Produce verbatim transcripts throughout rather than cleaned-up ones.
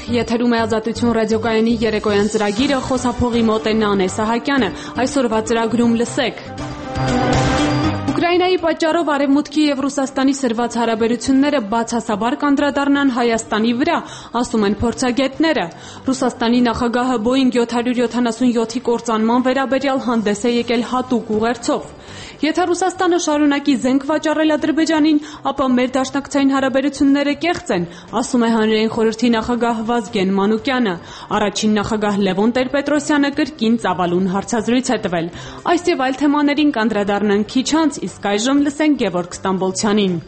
Եթերում է Ազատություն ռադիոկայանի երեկոյան ծրագիրը, խոսափողի մոտ է Նանե Սահակյանը, այսօրվա ծրագրում լսեք։ Ուկրաինայի պատճառով Արևմուտքի եւ Ռուսաստանի սրված հարաբերությունները բացասաբար կանդրադառնան Հայաստանի վրա, ասում են փորձագետները։ Ռուսաստանի նախագահը Boeing seven seventy-seven-ի կործանման վերաբերյալ հանդես է եկել հատուկ ուղերձով։ Եթե Ռուսաստանը շարունակի զենք վաճառել Ադրբեջանին, ապա մեր դաշնակցային հարաբերությունները կեղծ են, ասում է Հանրային խորհրդի նախագահ Վազգեն Մանուկյանը։ Առաջին նախագահ Լևոն Տեր-Պետրոսյանը կրկին ծավալուն հարցազրույց է տվել։ Այս եւ այլ թեմաներին կանդրադառնանք քիչ անց, իսկ այժմ լսենք Գևորգ Ստամբոլցյանին։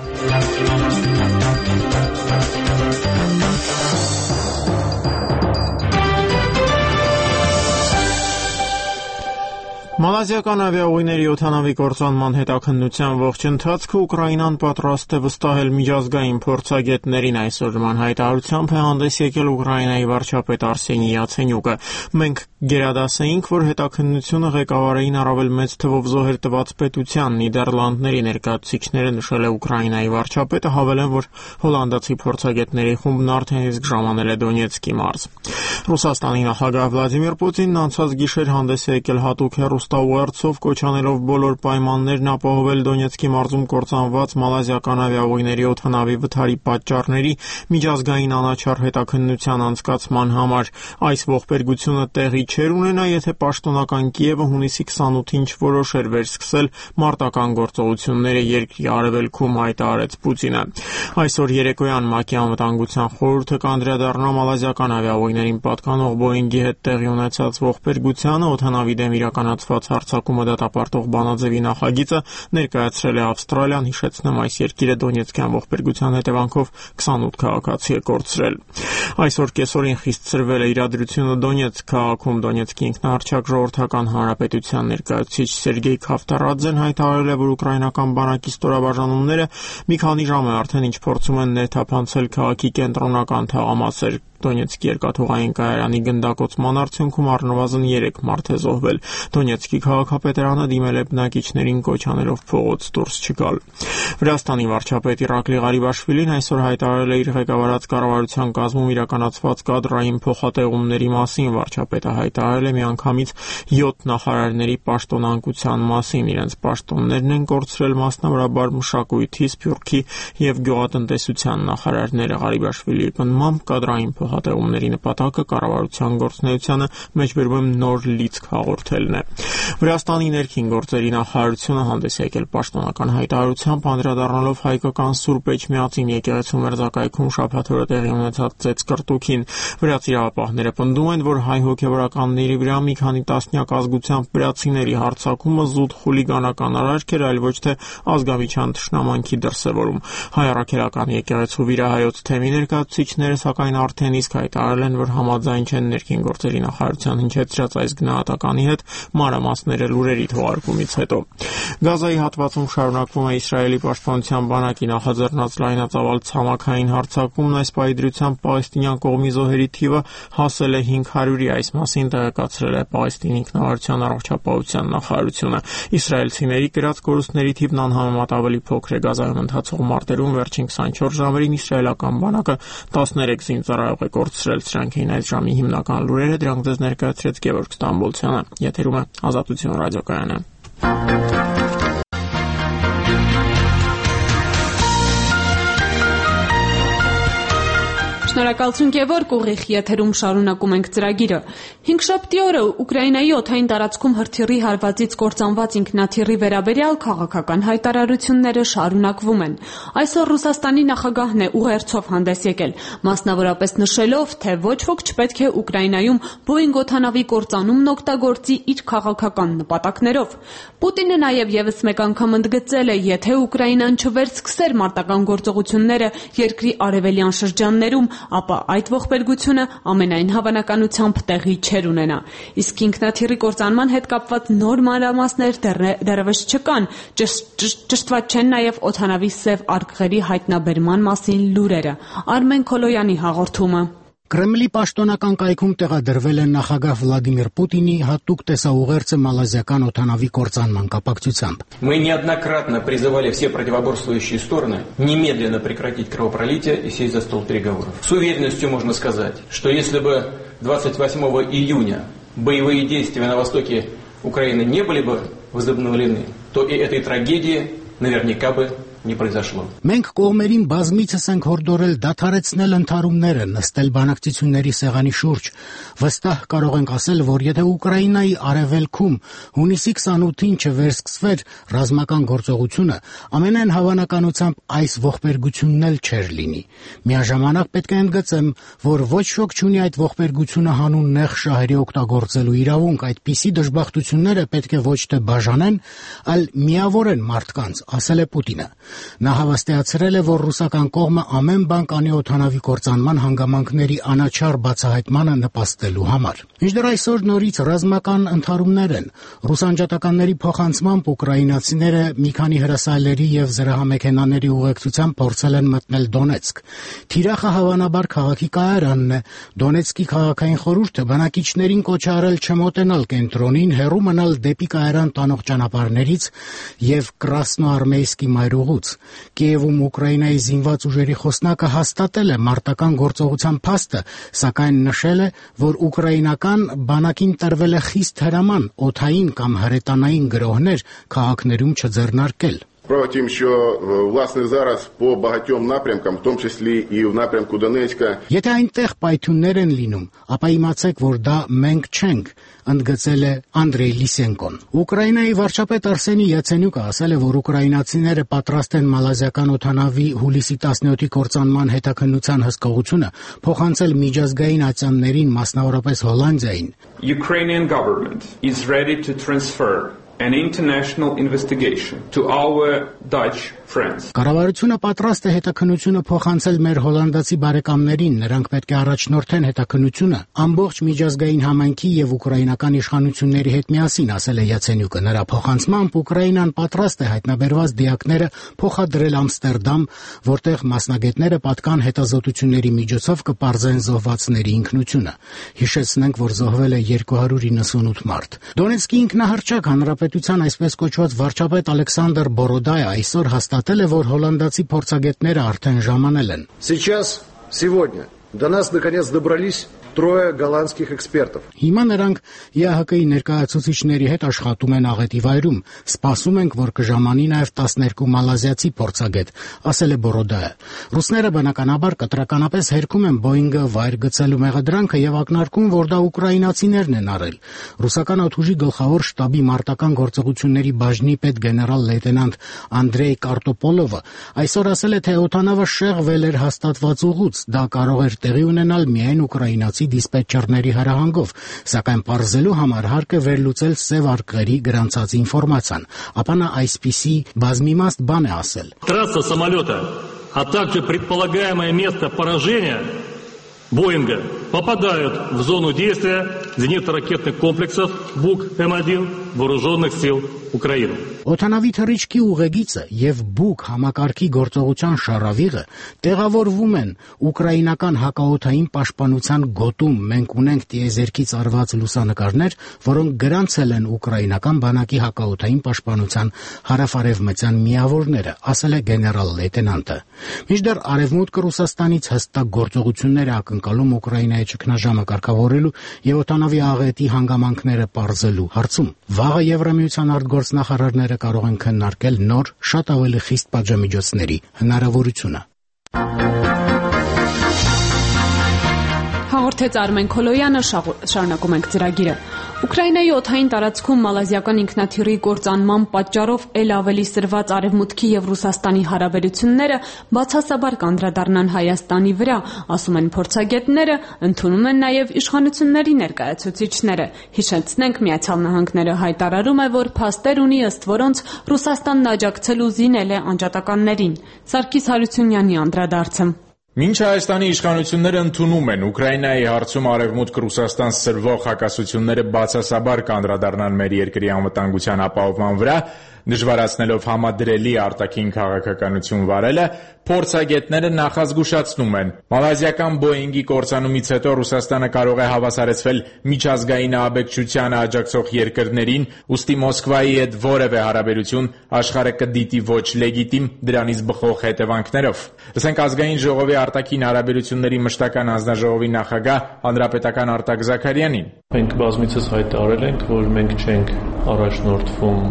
Մալազիական ավիաուղիների օդանավի կործանման հետաքննության ողջ ընթացքը Ուկրաինան պատրաստ է վստահել միջազգային փորձագետներին, այսօր նման հայտարարությամբ է հանդես եկել Ուկրաինայի վարչապետ Արսենի Յացենյուկը։ Մենք գերադասեինք, որ հետաքննությունը ղեկավարային առավել մեծ թվով զոհեր տված պետության Նիդերլանդների ներկայացուցիչները, նշել է Ուկրաինայի վարչապետը, հավելեն, որ հոլանդացի փորձագետների խումբն արդեն իսկ ժամանել է Դոնեցկի մարզ։ Ռուսաստանի նախագահ Վլադիմիր Պուտինն անցած գիշեր հանդես է եկել հատուկ հեռուստաուղերձով, կոչանելով բոլոր պայմաններն ապահովել Դոնեցկի մարզում կործանված մալազիական ավիաուղիների օդանավի վթարի պատճառների միջազգային անաչառ հետաքննության անցկացման համար։ Այս ողբերգությունը տեղի չէր ունենա, եթե պաշտոնական Կիևը հունիսի քսանութին չորոշեր վերսկսել մարտական գործողությունները երկրի արևելքում, հայտարարեց Պուտինը։ Այսօր երեկոյան ՄԱԿ-ի անվտանգության խորհուրդը կանդրադառնա մալազիական ավիաուղիներին պատկանող Boeing-ի հետ տեղի ունեցած ողբերգությանը, օդանավի դեմ իրականացված հարձակումը դատապարտող բանաձևի նախագիծը ներկայացրել է Ավստրալիան, հիշեցնեմ, այս երկիրը Դոնեցկյան ողբերգության հետևանքով քսանութ քաղաքացի է կորցրել։ Այսօր կեսօրին խիստ ծրվել է իրադրությունը Դոնեցկ քաղաքում։ Դոնեցկի ինքնահռչակ ժողովրդական հանրապետության ներկայացուցիչ Սերգեյ Քավտարաձեն հայտարարել է, որ ուկրաինական բանակի ստորաբաժանումները մի քանի ժամ է արդեն ինչ փորձում են ներթափանցել քաղաքի կենտրոնական թաղամասեր։ Դոնեցկի երկաթուղային կայարանի գնդակոծման արդյունքում առնվազն երեք մարդ է զոհվել։ Դոնեցկի քաղաքապետարանը դիմել է բնակիչներին կոչ անելով փողոց դուրս չգալ։ Վրաստանի վարչապետ Իրակլի Ղարիբաշվիլին այսօր հայտարարել է իր ղեկավարած կառավարության կազմում իրականացված կադրային փոխատեղումների մասին։ Վարչապետը հայտարարել է միանգամից յոթ նախարարների պաշտոնանկության մասին։ Իրենց պաշտոններն են կորցրել մասնավորաբար մշակույթի, սփյուռքի եւ գյուղատնտեսության նախարարները։ Ղարիբաշվիլիի պնդմամբ կադրային փոխատեղումների նպատակը կառավարության գործունեությանը մեջբերում նոր լիցք հաղորդելն է։ Վրաստանի ներքին գործերի նախարարությունը հանդես է եկել պաշտոնական հայտարարությամբ, անդրադառնալով հայկական Սուրբ Էջմիածին եկեղեցու մերձակայքում շաբաթ օրը տեղի ունեցած ծեծկռտուքին։ Վրացի իրավապահները պնդում են, որ հայ հոգևորականների վրա մի քանի տասնյակ ազգությամբ վրացիների հարձակումը զուտ խուլիգանական արարք էր, այլ ոչ թե ազգամիջյան թշնամանքի դրսևորում։ Հայ առաքելական եկեղեցու վիրահայոց թեմի ներկայացուցիչները սակայն արդեն իսկ հայտարարել են, որ համաձայն չեն ներքին գործերի նախարարության հնչեցրած այս գնահատականի հետ, մանրամասները լուրերի թողարկումից հետո։ Գազայի հատվածում շարունակվում է Իսրայելի պաշտպանության բանակի նախաձեռնած լայնածավալ ցամաքային հարձակումն, այս պահի պաղեստինյան կողմի զոհերի թիվը հասել է հինգ հարյուրի, այս մասին տեղեկացրել է Պաղեստինի ինքնավարության առողջապահության նախարարությունը։ Իսրայելցիների կրած կորուստների թիվն անհամեմատ ավելի փոքր է։ Գազայում ընթացող մարտերում վերջին քսանչորս ժամերին իսրայելական բանակը տասներեք զինծառայող է կորցրել։ Սրանք էին այս ժամի հիմնական լուրերը, դրանք ձեզ ներկայացրեց Գևորգ Ստամբոլցյանը։ Եթերում է Ազատություն ռադիոկայանը։ Շնորհակալություն Գևորգ, ուղիղ եթերում շարունակում ենք ծրագիրը։ Հինգշաբթի օրը Ուկրաինայի օդային տարածքում հրթիռի հարվածից կործանված ինքնաթիռի վերաբերյալ քաղաքական հայտարարությունները շարունակվում են։ Այսօր Ռուսաստանի նախագահն է ուղերձով հանդես եկել, մասնավորապես նշելով, թե ոչ ոք չպետք է Ուկրաինայում Boeing օդանավի կործանումն օգտագործի իր քաղաքական նպատակներով։ Պուտինը նաև եւս մեկ անգամ ընդգծել է, եթե Ուկրաինան չվերսկսեր մարտական գործողությունները երկրի արևելյան շրջաններում, ապա այդ ողբերգությունը ամենայն հավանականությամբ տեղի չէր ունենա։ Իսկ ինքնաթիռի կործանման հետ կապված նոր մանրամասներ դեռևս չկան, ճշտված չեն նաև օդանավի սև արկղերի հայտնաբերման մասին լուրերը։ Արմեն Քոլոյանի հաղորդումը։ Կրեմլի պաշտոնական կայքում տեղադրվել է նախագահ Վլադիմիր Պուտինի հատուկ տեսաուղերձը մալազիական օդանավի կործանման կապակցությամբ։ Мы неоднократно призывали все противоборствующие стороны немедленно прекратить кровопролитие и сесть за стол переговоров. С уверенностью можно сказать, что если бы двадцать восьмого июня боевые действия на востоке Украины не были бы возобновлены, то и этой трагедии наверняка бы не произошло. Մենք կողմերին բազմիցս ենք հորդորել դադարեցնել ընդհարումները, նստել բանակցությունների սեղանի շուրջ։ Վստահ կարող ենք ասել, որ եթե Ուկրաինայի արևելքում հունիսի քսանութին չվերսկսվեր ռազմական գործողությունը, ամենայն հավանականությամբ այս ողբերգությունն էլ չէր լինի։ Միաժամանակ պետք է ընդգծեմ, որ ոչ ոք չունի այդ ողբերգությունը հանուն նեղ շահերի օգտագործելու իրավունք, այդպիսի դժբախտությունները պետք է ոչ թե բաժանեն, այլ միավորեն մարդկանց, ասել է Պուտինը։ Նա հավաստիացրել է, որ ռուսական կողմը ամեն բան կանի օդանավի կործանման հանգամանքների անաչառ բացահայտմանը նպաստելու համար։ Մինչդեռ այսօր նորից ռազմական ընդհարումներ են։ Ռուս անջատականների փոխանցմամբ ուկրաինացիները մի քանի հրասայլերի եւ զրահամեքենաների ուղեկցությամբ փորձել են մտնել Դոնեցկ։ Թիրախը հավանաբար քաղաքի կայարանն է։ Դոնեցկի քաղաքային խորհուրդը բնակիչներին կոչ է արել չմոտենալ կենտրոնին, հեռու մնալ դեպի կայարան տանող ճանապարհներից եւ Կրասնոարմեյսկի մայրուղուց։ Կիևում Ուկրաինայի զինված ուժերի խոսնակը հաստատել է մարտական գործողության փաստը, սակայն նշել է, որ ուկրաինական բանակին տրվել է խիստ հրաման օդային կամ հրետանային գրոհներ քաղաքներում չձեռնարկել։ Справа що власне зараз по багатьом напрямкам, в тому числі і в напрямку Донецька. Եթե այնտեղ պայթյուններ են լինում, ապա իմացեք, որ դա մենք չենք, ընդգծել է Անդրեյ Լիսենկոն։ Ուկրաինայի վարչապետ Արսենի Յացենյուկը ասել է, որ ուկրաինացիները պատրաստ են մալազիական օդանավի հուլիսի տասնյոթի կործանման հետաքննության հսկողությունը փոխանցել միջազգային ատյաններին, մասնավորապես Հոլանդիային։ Ukrainian government is ready to transfer an international investigation to our Dutch friends. Կառավարությունը պատրաստ է հետաքննությունը փոխանցել մեր հոլանդացի բարեկամներին, նրանք պետք է առաջնորդեն հետաքննությունը ամբողջ միջազգային համայնքի եւ ուկրաինական իշխանությունների հետ միասին, ասել է Յացենյուկը։ Նրա փոխանցմամբ Ուկրաինան պատրաստ է հայտնաբերված դիակները փոխադրել Ամստերդամ, որտեղ մասնագետները պատկան հետազոտությունների միջոցով կպարզեն զոհվածների ինքնությունը։ Հիշեցնենք, որ զոհվել է երկու հարյուր իննսունութ մարդ։ Դոնեցկի ինքնահռչակ հանրապետության այսպես կոչված վարչապետ Ալեքսանդր Բորոդայը այսօր հաստատել է, որ հոլանդացի փորձագետները արդեն ժամանել են։ Сейчас, сегодня, до нас наконец добрались трое голландских экспертов. Հիմա նրանք Ի Ա Հ Կ-ի ներկայացուցիչների հետ աշխատում են աղետի վայրում։ Սպասում ենք, որ կժամանի նաև տասներկու մալազիացի փորձագետ, ասել է Բորոդայը։ Ռուսները բնականաբար կտրականապես հերքում են Բոինգը վայր գցելու մեղադրանքը եւ ակնարկում, որ դա ուկրաինացիներն են արել։ Ռուսական օդուժի գլխավոր շտաբի մարտական գործողությունների բաժնի պետ գեներալ լեյտենանտ Անդրեյ Կարտոպոլովը այսօր ասել է, թե օդանավը շեղվել էր հաստատված ուղուց, դա կարող էր տեղի ունենալ միայն ուկրաինացի դիսպետչերների հրահանգով, սակայն պարզելու համար հարկ է վերլուծել սև արկղերի գրանցած ինֆորմացիան, ապա նա այսպիսի բազմիմաստ բան է ասել. Трасса самолета, а также предполагаемое место поражения Боинга попадают в зону действия зенитно-ракетных комплексов БУК М один вооруженных сил Украины. Օդանավի թռիչքի ուղեգիծը եւ բուկ համակարգի գործողության շարավիղը տեղավորվում են ուկրաինական հակաօդային պաշտպանության գոտում։ Մենք ունենք տիեզերքից արված լուսանկարներ, որոնք գրանցել են ուկրաինական բանակի հակաօդային պաշտպանության հարավարևմտյան միավորները, ասել է գեներալ լեյտենանտը։ Մինչդեռ Արևմուտքը Ռուսաստանից հստակ գործողություններ է ակնկալում Ուկրաինայի ճգնաժամը կարգավորելու եւ օդանավի աղետի հանգամանքները պարզելու հարցում։ Վաղը Եվրամիության արտգործնախարարները կարող են քննարկել նոր, շատ ավելի խիստ պատժամիջոցների հնարավորությունը։ Հաղորդեց Արմեն Քոլոյանը, շարունակում ենք ծրագիրը։ Ուկրաինայի օդային տարածքում մալազիական ինքնաթիռի կործանման պատճառով ել ավելի սրված Արևմուտքի եւ Ռուսաստանի հարաբերությունները բացասաբար կանդրադառնան Հայաստանի վրա, ասում են փորձագետները, ընդունում են նաեւ իշխանությունների ներկայացուցիչները։ Հիշեցնենք, Միացյալ Նահանգները հայտարարում է, որ փաստեր ունի, ըստ որոնց Ռուսաստանն աջակցել ու զինել է անջատականներին։ Սարգիս Հարությունյանի անդրադարձը։ Մինչ Հայաստանի իշխանությունները ընդունում են Ուկրաինայի հարցում Արևմուտք-Ռուսաստան սրվող հակասությունները բացասաբար կանդրադառնան մեր երկրի անվտանգության ապահովման վրա, Դժվարացնելով համադրելի արտաքին քաղաքականություն վարելը, փորձագետները նախազգուշացնում են. մալազիական Boeing-ի կործանումից հետո Ռուսաստանը կարող է հավասարեցվել միջազգային ահաբեկչությանը աջակցող երկրներին, ուստի Մոսկվայի հետ որևէ հարաբերություն աշխարհը կդիտի ոչ լեգիտիմ, դրանից բխող հետևանքներով։ Լսենք Ազգային ժողովի արտաքին հարաբերությունների մշտական հանձնաժողովի նախագահ հանրապետական Արտակ Զաքարյանին. Մենք բազմիցս հայտարարել ենք, որ մենք չենք առաջնորդվում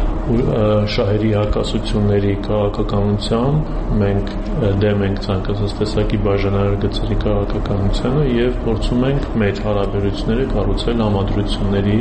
շահերի հակասությունների քաղաքականությամբ, մենք դեմ ենք ցանկացած տեսակի բաժանարարգծերի քաղաքականությանը եւ փորձում ենք մեր հարաբերությունները կառուցել համադրությունների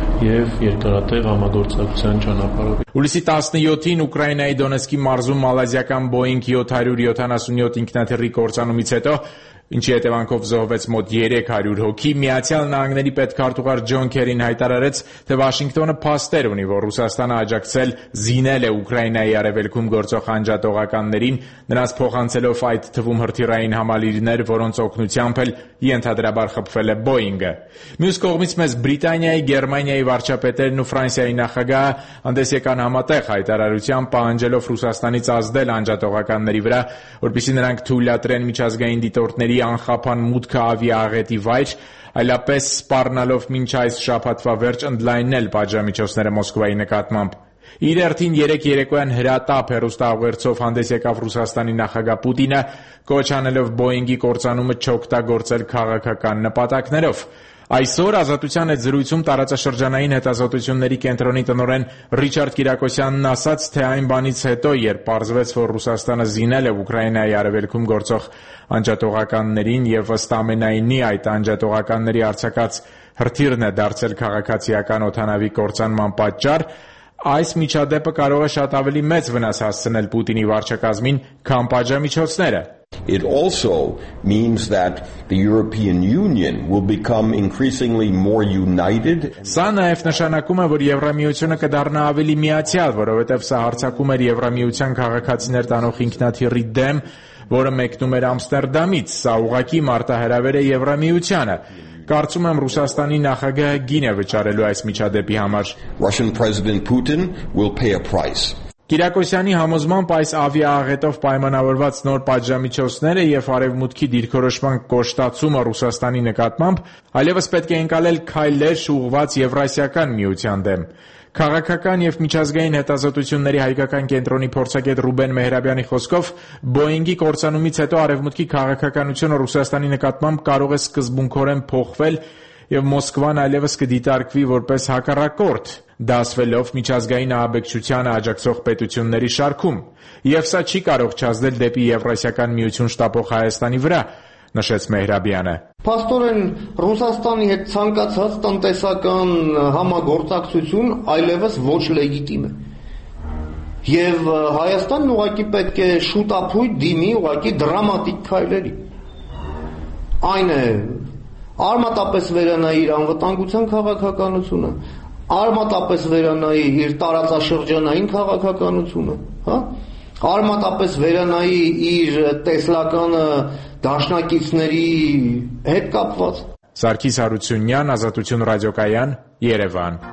եւ երկարատև համագործակցության ճանապարհով։ Հուլիսի տասնյոթին Ուկրաինայի Դոնեցկի մարզում մալազիական Boeing յոթ հարյուր յոթանասունյոթ ինքնաթիռի կործանումից հետո, ինչի հետևանքով զոհվեց մոտ երեք հարյուր հոգի, Միացյալ Նահանգների պետքարտուղար Ջոն Քերին հայտարարեց, թե Վաշինգտոնը փաստեր ունի, որ Ռուսաստանը աջակցել զինել է Ուկրաինայի արևելքում գործող անջատողականներին, նրանց փոխանցելով այդ թվում հրթիռային համալիրներ, որոնց օգնությամբ էլ ենթադրաբար խփվել է Boeing-ը։ Մյուս կողմից մեզ Բրիտանիայի, Գերմանիայի վարչապետերն ու Ֆրանսիայի նախագահը հանդես եկան համատեղ հայտարարությամբ, պահանջելով Ռուսաստանից ազդել անջատողականների վրա, որպեսզի նրանք թույլատրեն միջազգային դիտորդների անխափան մուտքը ավիաաղետի վայր, այլապես սպառնալով մինչ այս շաբաթվա վերջ ընդլայնել պատժամիջոցները Մոսկվայի նկատմամբ։ Իր հերթին երեկ երեկոյան հրատապ հեռուստաուղերձով հանդես եկավ Ռուսաստանի նախագահ Պուտինը, կոչ անելով Boeing-ի կործանումը չօգտագործել քաղաքական նպատակներով։ Այսօր Ազատության հետ զրույցում տարածաշրջանային հետազոտությունների կենտրոնի տնօրեն Ռիչարդ Կիրակոսյանն ասաց, թե այն բանից հետո, երբ պարզվեց, որ Ռուսաստանը զինել է Ուկրաինայի արևելքում գործող անջատողականներին եւ ըստ ամենայնի այդ անջատողականների արձակած հրթիռն է դարձել քաղաքացիական օդանավի կործանման պատճառ, այս միջադեպը կարող է շատ ավելի մեծ վնաս հասցնել Պուտինի վարչակազմին, քան պատժամիջոցները։ It also means that the European Union will become increasingly more united. Սա նաև նշանակում է, որ Եվրամիությունը կդառնա ավելի միացյալ, որովհետև սա հարձակում էր Եվրամիության քաղաքացիներ տանող ինքնաթիռի դեմ, որը մեկնում էր Ամստերդամից։ Սա ուղղակի մարտահրավեր է Եվրամիությանը։ Կարծում եմ Ռուսաստանի նախագահը գին է վճարելու այս միջադեպի համար։ Russian President Putin will pay a price. Կիրակոսյանի համոզմամբ այս ավիաաղետով պայմանավորված նոր պատժամիջոցները եւ արևմուտքի դիրքորոշման կոշտացումը Ռուսաստանի նկատմամբ այլևս պետք է ընկալել քայլեր ուղղված Եվրասիական միության դեմ։ Քաղաքական եւ միջազգային հետազոտությունների հայկական կենտրոնի փորձագետ Ռուբեն Մեհրաբյանի խոսքով Boeing-ի կործանումից հետո արևմուտքի քաղաքականությունը Ռուսաստանի նկատմամբ կարող է սկզբունքորեն փոխվել եւ Մոսկվան այլևս կդիտարկվի որպես հակառակորդ, դասվելով միջազգային ահաբեկչությանը աջակցող պետությունների շարքում, եւ սա չի կարող չազդել դեպի Եվրասիական միություն շտապող Հայաստանի վրա, նշեց Մեհրաբյանը։ Փաստորեն Ռուսաստանի հետ ցանկացած տնտեսական համագործակցություն այլևս ոչ լեգիտիմ է։ Եվ Հայաստանն ուղղակի պետք է շուտափույթ դիմի ուղղակի դրամատիկ քայլերի։ Այն է արմատապես վերանայի իր անվտանգության քաղաքականությունը, արմատապես վերանայի իր տարածաշրջանային քաղաքականությունը, հա? Արմատապես վերանայի իր տեսլականը դաշնակիցների հետ կապված։ Սարգիս Հարությունյան, Ազատություն ռադիոկայան, Երևան։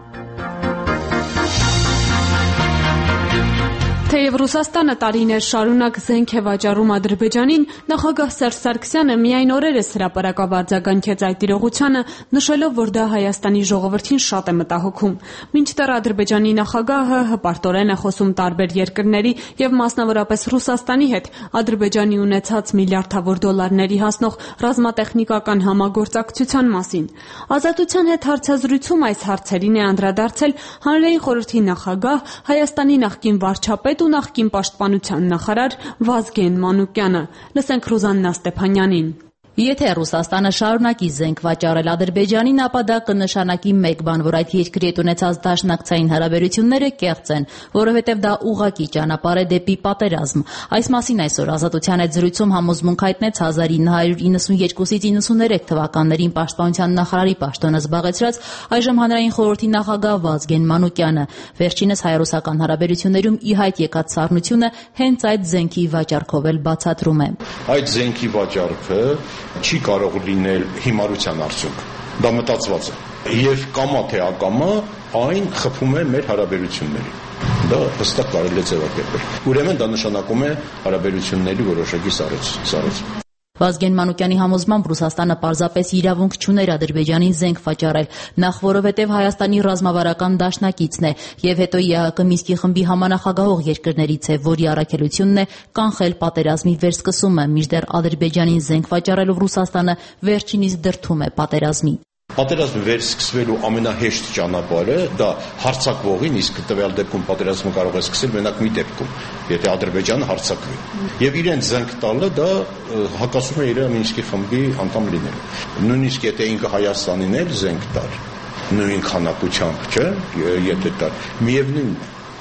Թեև Ռուսաստանը տարիներ շարունակ զենք է վաճառում Ադրբեջանին, նախագահ Սերժ Սարգսյանը միայն օրերս հրապարակավ արձագանքեց այդ իրողությանը, նշելով, որ դա Հայաստանի ժողովրդին շատ է մտահոգում։ Մինչդեռ Ադրբեջանի նախագահը հպարտորեն է խոսում տարբեր երկրների եւ մասնավորապես Ռուսաստանի հետ Ադրբեջանի ունեցած միլիարդավոր դոլարների հասնող ռազմատեխնիկական համագործակցության մասին։ Ազատության հետ հարցազրույցում այս հարցերին է անդրադարձել Հանրային խորհրդի նախագահ, Հայաստանի նախկին վարչապետ ու նախկին պաշտպանության նախարար Վազգեն Մանուկյանը։ Լսենք Ռուզաննա Ստեփանյանին։ Եթե Ռուսաստանը շարունակի զենք վաճառել Ադրբեջանին, ապա դա կնշանակի մեկ բան, որ այդ երկրի հետ ունեցած դաշնակցային հարաբերությունները կեղծ են, որովհետև դա ուղղակի ճանապարհ է դեպի պատերազմ։ Այս մասին այսօր Ազատության հետ զրույցում համոզմունք հայտնեց հազար ինը հարյուր իննսունյոթից իննսուներեք թվականներին պաշտպանության նախարարի պաշտոնը զբաղեցրած այժմ Հանրային խորհրդի նախագահ Վազգեն Մանուկյանը։ Վերջինս հայ-ռուսական հարաբերություններում ի հայտ եկած սառնությունը հենց այդ զենքի վաճառքով էլ բացատրում է։ Այդ զենքի վաճառքը չի կարող լինել հիմարության արդյունք։ Դա մտածված է։ Եվ կամա թե ակամա այն խփում է մեր հարաբերություններին։ Դա հստակ կարելի է ձևակերպել։ Ուրեմն դա նշանակում է հարաբերությունների որոշակի սառեցում։ Վազգեն Մանուկյանի համոզմամբ Ռուսաստանը պարզապես իրավունք չուներ Ադրբեջանին զենք վաճառել, նախ որովհետև Հայաստանի ռազմավարական դաշնակիցն է եւ հետո ԵԱՀԿ Մինսկի խմբի համանախագահող երկրներից է, որի առաքելությունն է կանխել պատերազմի վերսկսումը, մինչդեռ Ադրբեջանին զենք վաճառելով Ռուսաստանը վերջինիս դրդում է պատերազմի։ Պատերազմը վերսկսվելու ամենահեշտ ճանապարհը դա հարձակվողին, իսկ տվյալ դեպքում պատերազմը կարող է սկսել մենակ մի դեպքում, եթե Ադրբեջանը հարձակվի։ Եվ իրեն զենք տալը դա հակասում է իր Մինսկի խմբի անդամ լինելու։ Նույնիսկ եթե ինքը Հայաստանին էլ զենք տար, նույն քանակությամբ, չէ, եթե տար, միևնույն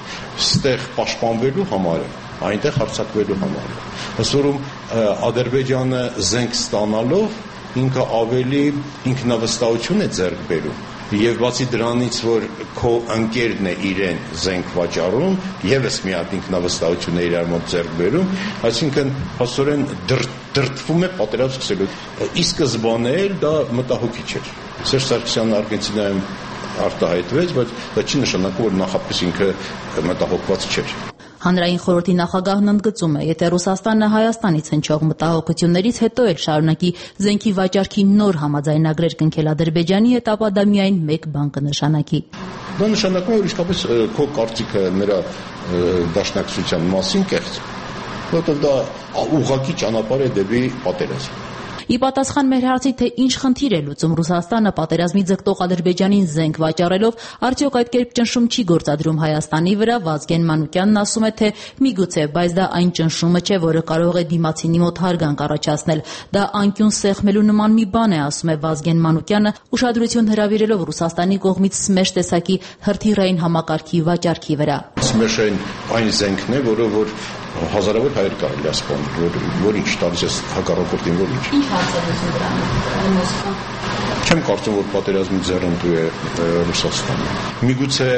ստեղ պաշտպանվելու համար է, այնտեղ հարձակվելու համար է։ Ըստ որում Ադրբեջանը զենք ստանալով ինքը ավելի ինքնավստահություն է ձեռք բերում եւ բացի դրանից, որ քո ընկերն է իրեն զենք վաճառում, եւս մի հատ ինքնավստահություն է իրար մոտ ձեռք բերում, այսինքն հաստորեն դրդվում է պատերազմ սկսելու։ Ի սկզբանե էլ դա մտահոգիչ էր։ Սերժ Սարգսյանը Արգենտինայում արտահայտվեց, բայց դա չի նշանակում, որ նախապես ինքը մտահոգված չէր։ Հանրային խորհրդի նախագահն ընդգծում է, եթե Ռուսաստանը Հայաստանից հնչող մտահոգություններից հետո էլ շարունակի զենքի վաճառքի նոր համաձայնագրեր կնքել Ադրբեջանի հետ, ապա դա միայն մեկ բան կնշանակի։ Դա նշանակում է, որ իսկապես քո կարծիքը նրա դաշնակցության մասին կեղծ, որովհետև դա ուղղակի ճանապարհ է դեպի պատերազմ։ Ի պատասխան մեր հարցի, թե ինչ խնդիր է լուծում Ռուսաստանը պատերազմի ձգտող Ադրբեջանին զենք վաճառելով, արդյոք այդ կերպ ճնշում չի գործադրում Հայաստանի վրա, Վազգեն Մանուկյանն ասում է, թե միգուցե, բայց դա այն ճնշումը չէ, որը կարող է դիմացինի մոտ հարգանք առաջացնել։ Դա անկյուն սեղմելու նման մի բան է, ասում է Վազգեն Մանուկյանը, ուշադրություն հրավիրելով Ռուսաստանի կողմից սմեշ տեսակի հրթիռային համակարգի վաճառքի վրա։ Սմեշն այն զենքն է, որը որ հազարավոր հայեր կարելի է սպանել, որ որ ինչ տալիս է հակառակորդին, որ ինչ։ Ինչ հարց է լուծում դրան։ Չեմ կարծում, որ պատերազմի ձեռնտու է Ռուսաստանը։ Միգուցե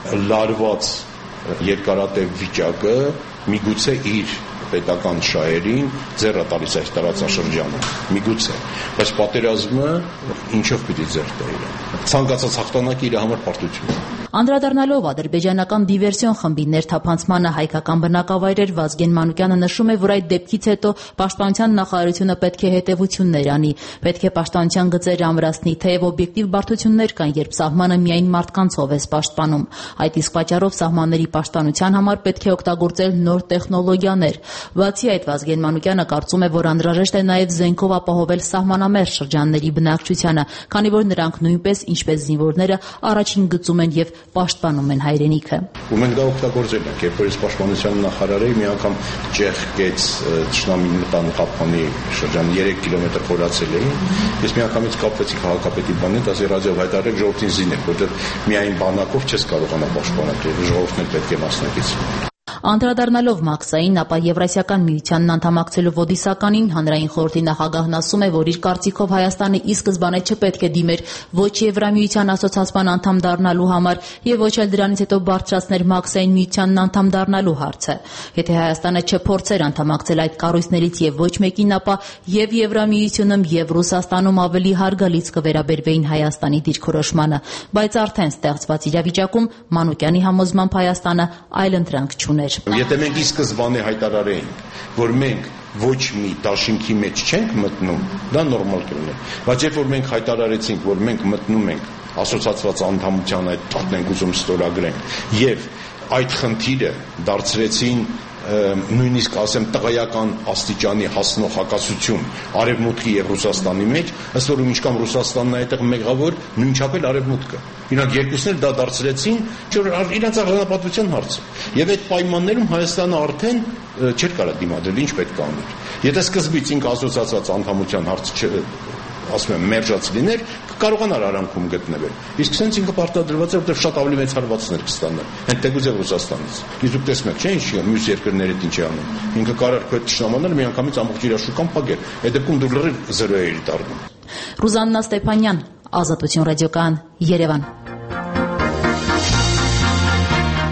լարված երկարատև վիճակը միգուցե իր պետական շահերին ձեռը տալիս այս տարածաշրջանը, միգուցե, բայց պատերազմը ինչով պիտի ձեռ տա իրեն։ Ցանկացած հաղթանակը իր համար պարտություն է։ Անդրադառնալով ադրբեջանական դիվերսիոն խմբի ներթափանցմանը հայկական բնակավայրեր, Վազգեն Մանուկյանը նշում է, որ այդ դեպքից հետո Պաշտպանության նախարարությունը պետք է հետևություններ անի, պետք է պաշտպանության գծեր ամրացնի, թեև օբյեկտիվ բարդություններ կան, երբ սահմանը միայն մարդկանցով է պաշտպանում։ Այդ իսկ պատճառով սահմանների պաշտպանության համար պետք է օգտագործել նոր տեխնոլոգիաներ։ Բացի այդ, Վազգեն Մանուկյանը կարծում է, որ անհրաժեշտ է նաև զենքով ապահովել սահմանամերձ շրջանների բնակչությանը, քանի որ նրանք նույնպես, ինչպես զինվորները, առաջին գծում են եւ պաշտպանում են հայրենիքը։ Ու մենք դա օգտագործել ենք, երբ որ ես պաշտպանության նախարար էի, մի անգամ Ճեխ-Գեց ճշնամի մտան Ղափանի շրջան երեք կիլոմետր խորացել էին։ Ես մի անգամից կապվեցի քաղաքապետի բանին, ասի ռադիոյով հայտարարեք ժողովրդին զինեք, որովհետեւ միայն բանակով չես կարողանա պաշտպանել, ժողովուրդն էլ պետք է մասնակցի։ Անդրադառնալով Մաքսային, ապա Եվրասիական միությանն անդամակցելու ոդիսականին հանրային խորհրդի նախագահն ասում է, որ իր կարծիքով Հայաստանը ի սկզբանե չպետք է դիմեր ոչ Եվրամիության ասոցիացման անդամ դառնալու համար եւ ոչ էլ դրանից հետո բարձրացներ Մաքսային միությանն անդամ դառնալու հարցը։ Եթե Հայաստանը չփորձեր անդամակցել այդ կառույցներից եւ ոչ մեկին, ապա եւ Եվրամիությունում եւ Ռուսաստանում ավելի հարգալից կվերաբերվեին Հայաստանի դիրքորոշմանը, բայց արդեն ստեղծված իրավիճակում Մանուկյանի համոզմամբ Հայաստանը այլընտրանք չուներ։ Եթե մենք ի սկզբանե հայտարարեինք, որ մենք ոչ մի դաշինքի մեջ չենք մտնում, դա նորմալ կլիներ։ Բայց երբ որ մենք հայտարարեցինք, որ մենք մտնում ենք ասոցիացված անդամության այդ թափն ենք ուզում ստորագրենք, եւ այդ խնդիրը դարձրեցին նույնիսկ ասեմ տղայական աստիճանի հասնող հակասություն Արևմուտքի եւ Ռուսաստանի մեջ, ըստ որում ինչքան Ռուսաստանն է այդտեղ մեղավոր, նույնչափ էլ Արևմուտքը։ Իրանք երկուսն էլ դա դարձրեցին իրանց արժանապատվության հարցը։ Եւ այդ պայմաններում Հայաստանը արդեն չէր կարող դիմադրել, ինչ պետք է աներ։ Եթե սկզբից ինքը ասոցիացված անդամության հարցը ասում եմ մերժած լիներ, կարողանար արանքում գտնվել։ Իսկ sense ինքը պարտադրված է, որտեղ շատ ավելի մեծ հարվածներ կստանա։ Հենց թեկուզ է Ռուսաստանից։ Իսկ դուք տեսնում եք, չէ՞ ինչ մյուս երկրները ինչ է անում։ Ինքը կարող է այդ շնամանալ միանգամից ամբողջ իր շուկան փակել։ Այդ դեպքում դու լրիվ զրո էիր դառնում։ Ռուզաննա Ստեփանյան, Ազատություն ռադիոկայան, Երևան։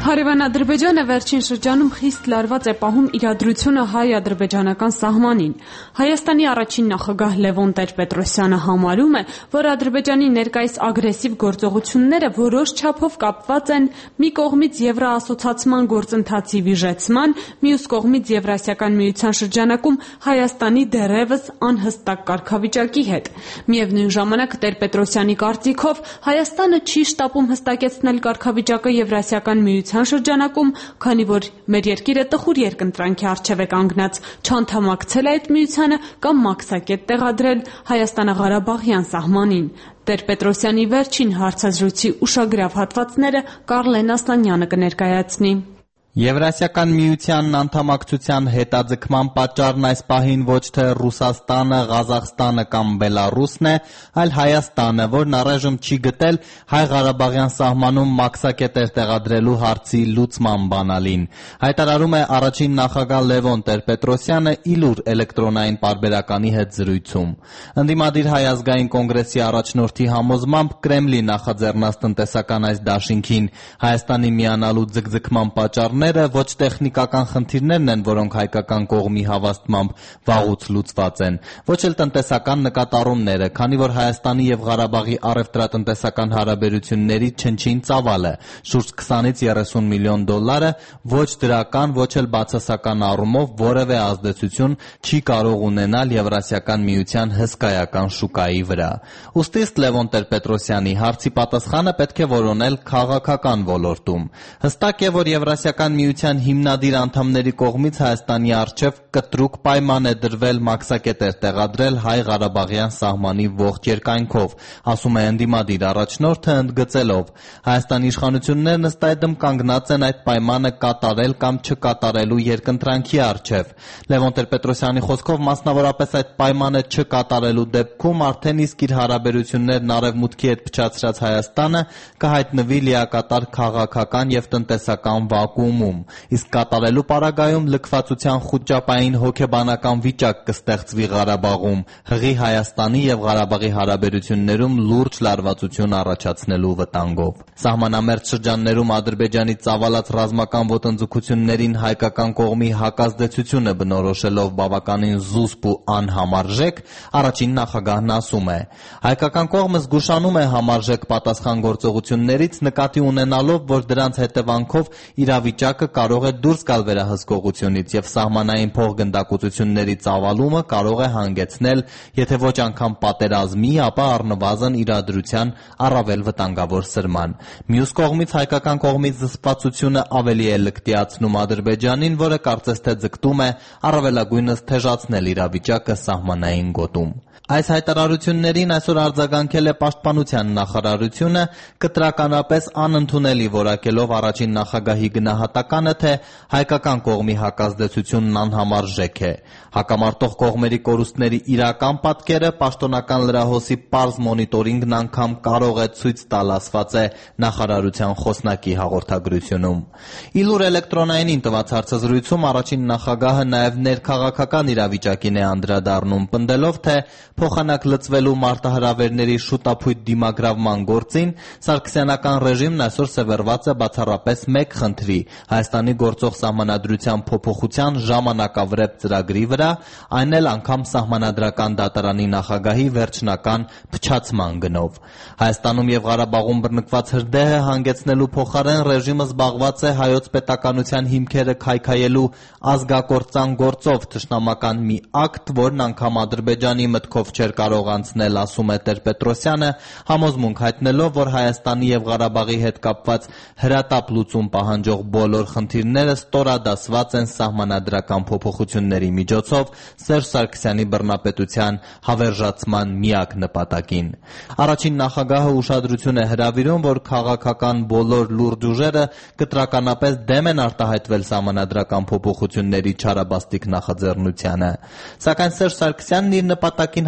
Հարևան Ադրբեջանը վերջին շրջանում խիստ լարված է պահում իրադրությունը հայ-ադրբեջանական սահմանին։ Հայաստանի առաջին նախագահ Լևոն Տեր-Պետրոսյանը համարում է, որ Ադրբեջանի ներկայիս ագրեսիվ գործողությունները որոշ չափով կապված են մի կողմից եվրոասոցացման գործընթացի վիժեցման, մյուս կողմից Եվրասիական միության շրջանակում Հայաստանի դեռևս անհստակ կարգավիճակի հետ։ Միևնույն ժամանակ Տեր-Պետրոսյանի կարծիքով Հայաստանը չի շտապում հստակեցնել կարգավիճակը Եվրասիական միության շրջանակում, քանի որ մեր երկիրը տխուր երկընտրանքի առջև է կանգնած, չանդամակցել այդ միությանը կամ մաքսակետ տեղադրել Հայաստանա-Ղարաբաղյան սահմանին։ Տեր-Պետրոսյանի վերջին հարցազրույցի ուշագրավ հատվածները Կարլեն Ասլանյանը կներկայացնի։ Եվրասիական միությանն անդամակցության հետաձգման պատճառն այս պահին ոչ թե Ռուսաստանը, Ղազախստանը կամ Բելառուսն է, այլ Հայաստանը, որն առայժմ չի գտել հայ-ղարաբաղյան սահմանում մաքսակետեր տեղադրելու հարցի լուծման բանալին, հայտարարում է առաջին նախագահ Լևոն Տեր-Պետրոսյանը իլուր էլեկտրոնային պարբերականի հետ զրույցում։ Ընդդիմադիր Հայ ազգային կոնգրեսի առաջնորդի համոզմամբ Կրեմլի նախաձեռնած տնտեսական այս դաշինքին Հայաստանի միանալու ձգձգման պատճառն ոչ տեխնիկական խնդիրներն են, որոնք հայկական կողմի հավաստմամբ վաղուց լուծված են, ոչ էլ տնտեսական նկատառումները, քանի որ Հայաստանի եւ Ղարաբաղի առևտրատնտեսական հարաբերությունների չնչին ծավալը շուրջ քսանից երեսուն միլիոն դոլարը ոչ դրական, ոչ էլ բացասական առումով որևէ ազդեցություն չի կարող ունենալ Եվրասիական միության հսկայական շուկայի վրա։ Ուստի ըստ Լևոն Տեր-Պետրոսյանի հարցի պատասխանը պետք է որոնել քաղաքական ոլորտում։ Հստակ է, որ Եվրասիական միության հիմնադիր անդամների կողմից Հայաստանի առջև կտրուկ պայման է դրվել մաքսակետեր տեղադրել հայ-ղարաբաղյան սահմանի ողջ երկայնքով, ասում է ընդդիմադիր առաջնորդը ընդգծելով. Հայաստանի իշխանություններն ըստ այդմ կանգնած են այդ պայմանը կատարել կամ չկատարելու երկընտրանքի առջև։ Լևոն Տեր-Պետրոսյանի խոսքով մասնավորապես այդ պայմանը չկատարելու դեպքում արդեն իսկ իր հարաբերություններն արևմուտքի հետ փչացրած Հայաստանը կհայտնվի լիակատար քաղաքական եւ տնտեսական վակուում, իսկ կատարելու պարագայում լքվածության խուճապային հոգեբանական վիճակ կստեղծվի Ղարաբաղում, հղի Հայաստանի եւ Ղարաբաղի հարաբերություններում լուրջ լարվածություն առաջացնելու վտանգով։ Սահմանամերձ շրջաններում Ադրբեջանի ծավալած ռազմական ոտնձգություններին հայկական կողմի հակազդեցությունը բնորոշելով բավականին զուսպ ու անհամարժեք, առաջին նախագահն ասում է. հայկական կողմը զգուշանում է համարժեք պատասխան գործողություններից, նկատի ունենալով, որ դրանց հետևանքով իրավիճակը կարող է դուրս գալ վերահսկողությունից եւ սահմանային փոխգնդակոծությունների ծավալումը կարող է հանգեցնել, եթե ոչ անգամ պատերազմի, ապա առնվազն իրադրության առավել վտանգավոր սրման։ Մյուս կողմից հայկական կողմի զսպվածությունը ավելի է լկտիացնում Ադրբեջանին, որը կարծես թե ձգտում է առավելագույնս թեժացնել իրավիճակը սահմանային գոտում։ Այս հայտարարություններին այսօր արձագանքել է Պաշտպանության նախարարությունը, կտրականապես անընդունելի որակելով առաջին նախագահի գնահատականը, թե հայկական կողմի հակազդեցությունն անհամարժեք է։ Հակամարտող կողմերի կորուստների իրական պատկերը պաշտոնական լրահոսի պարզ մոնիտորինգն անգամ կարող է ցույց տալ, ասված է նախարարության խոսնակի հաղորդագրությունում։ Իլուր էլեկտրոնայինին տված հարցազրույցում առաջին նախագահը նաև ներքաղաքական իրավիճակին է անդրադառնում, պնդելով, թե փոխանակ լծվելու մարտահրավերների շուտափույթ դիմագրավման գործին Սարգսյանական ռեժիմն այսօր սևեռված է բացառապես մեկ խնդրի՝ Հայաստանի գործող սահմանադրության փոփոխության ժամանակավրեպ ծրագրի վրա, այն էլ անգամ սահմանադրական դատարանի նախագահի վերջնական փչացման գնով։ Հայաստանում եւ Ղարաբաղում բռնկված հրդեհը հանգեցնելու փոխարեն ռեժիմը զբաղված է հայոց պետականության հիմքերը քայքայելու ազգակործան գործով, թշնամական մի ակտ, որն անգամ Ադրբեջանի մտքով չէր կարող անցնել, ասում է Տեր-Պետրոսյանը, համոզմունք հայտնելով, որ Հայաստանի եւ Ղարաբաղի հետ կապված հրատապ լուծում պահանջող բոլոր խնդիրները ստորադասված են սահմանադրական փոփոխությունների միջոցով Սերժ Սարգսյանի բռնապետության հավերժացման միակ նպատակին։ Առաջին նախագահը ուշադրություն է հրավիրում, որ քաղաքական բոլոր լուրջ ուժերը կտրականապես դեմ են արտահայտվել սահմանադրական փոփոխությունների չարաբաստիկ նախաձեռնությանը։ Սակայն Սերժ Սարգսյանն իր նպատակին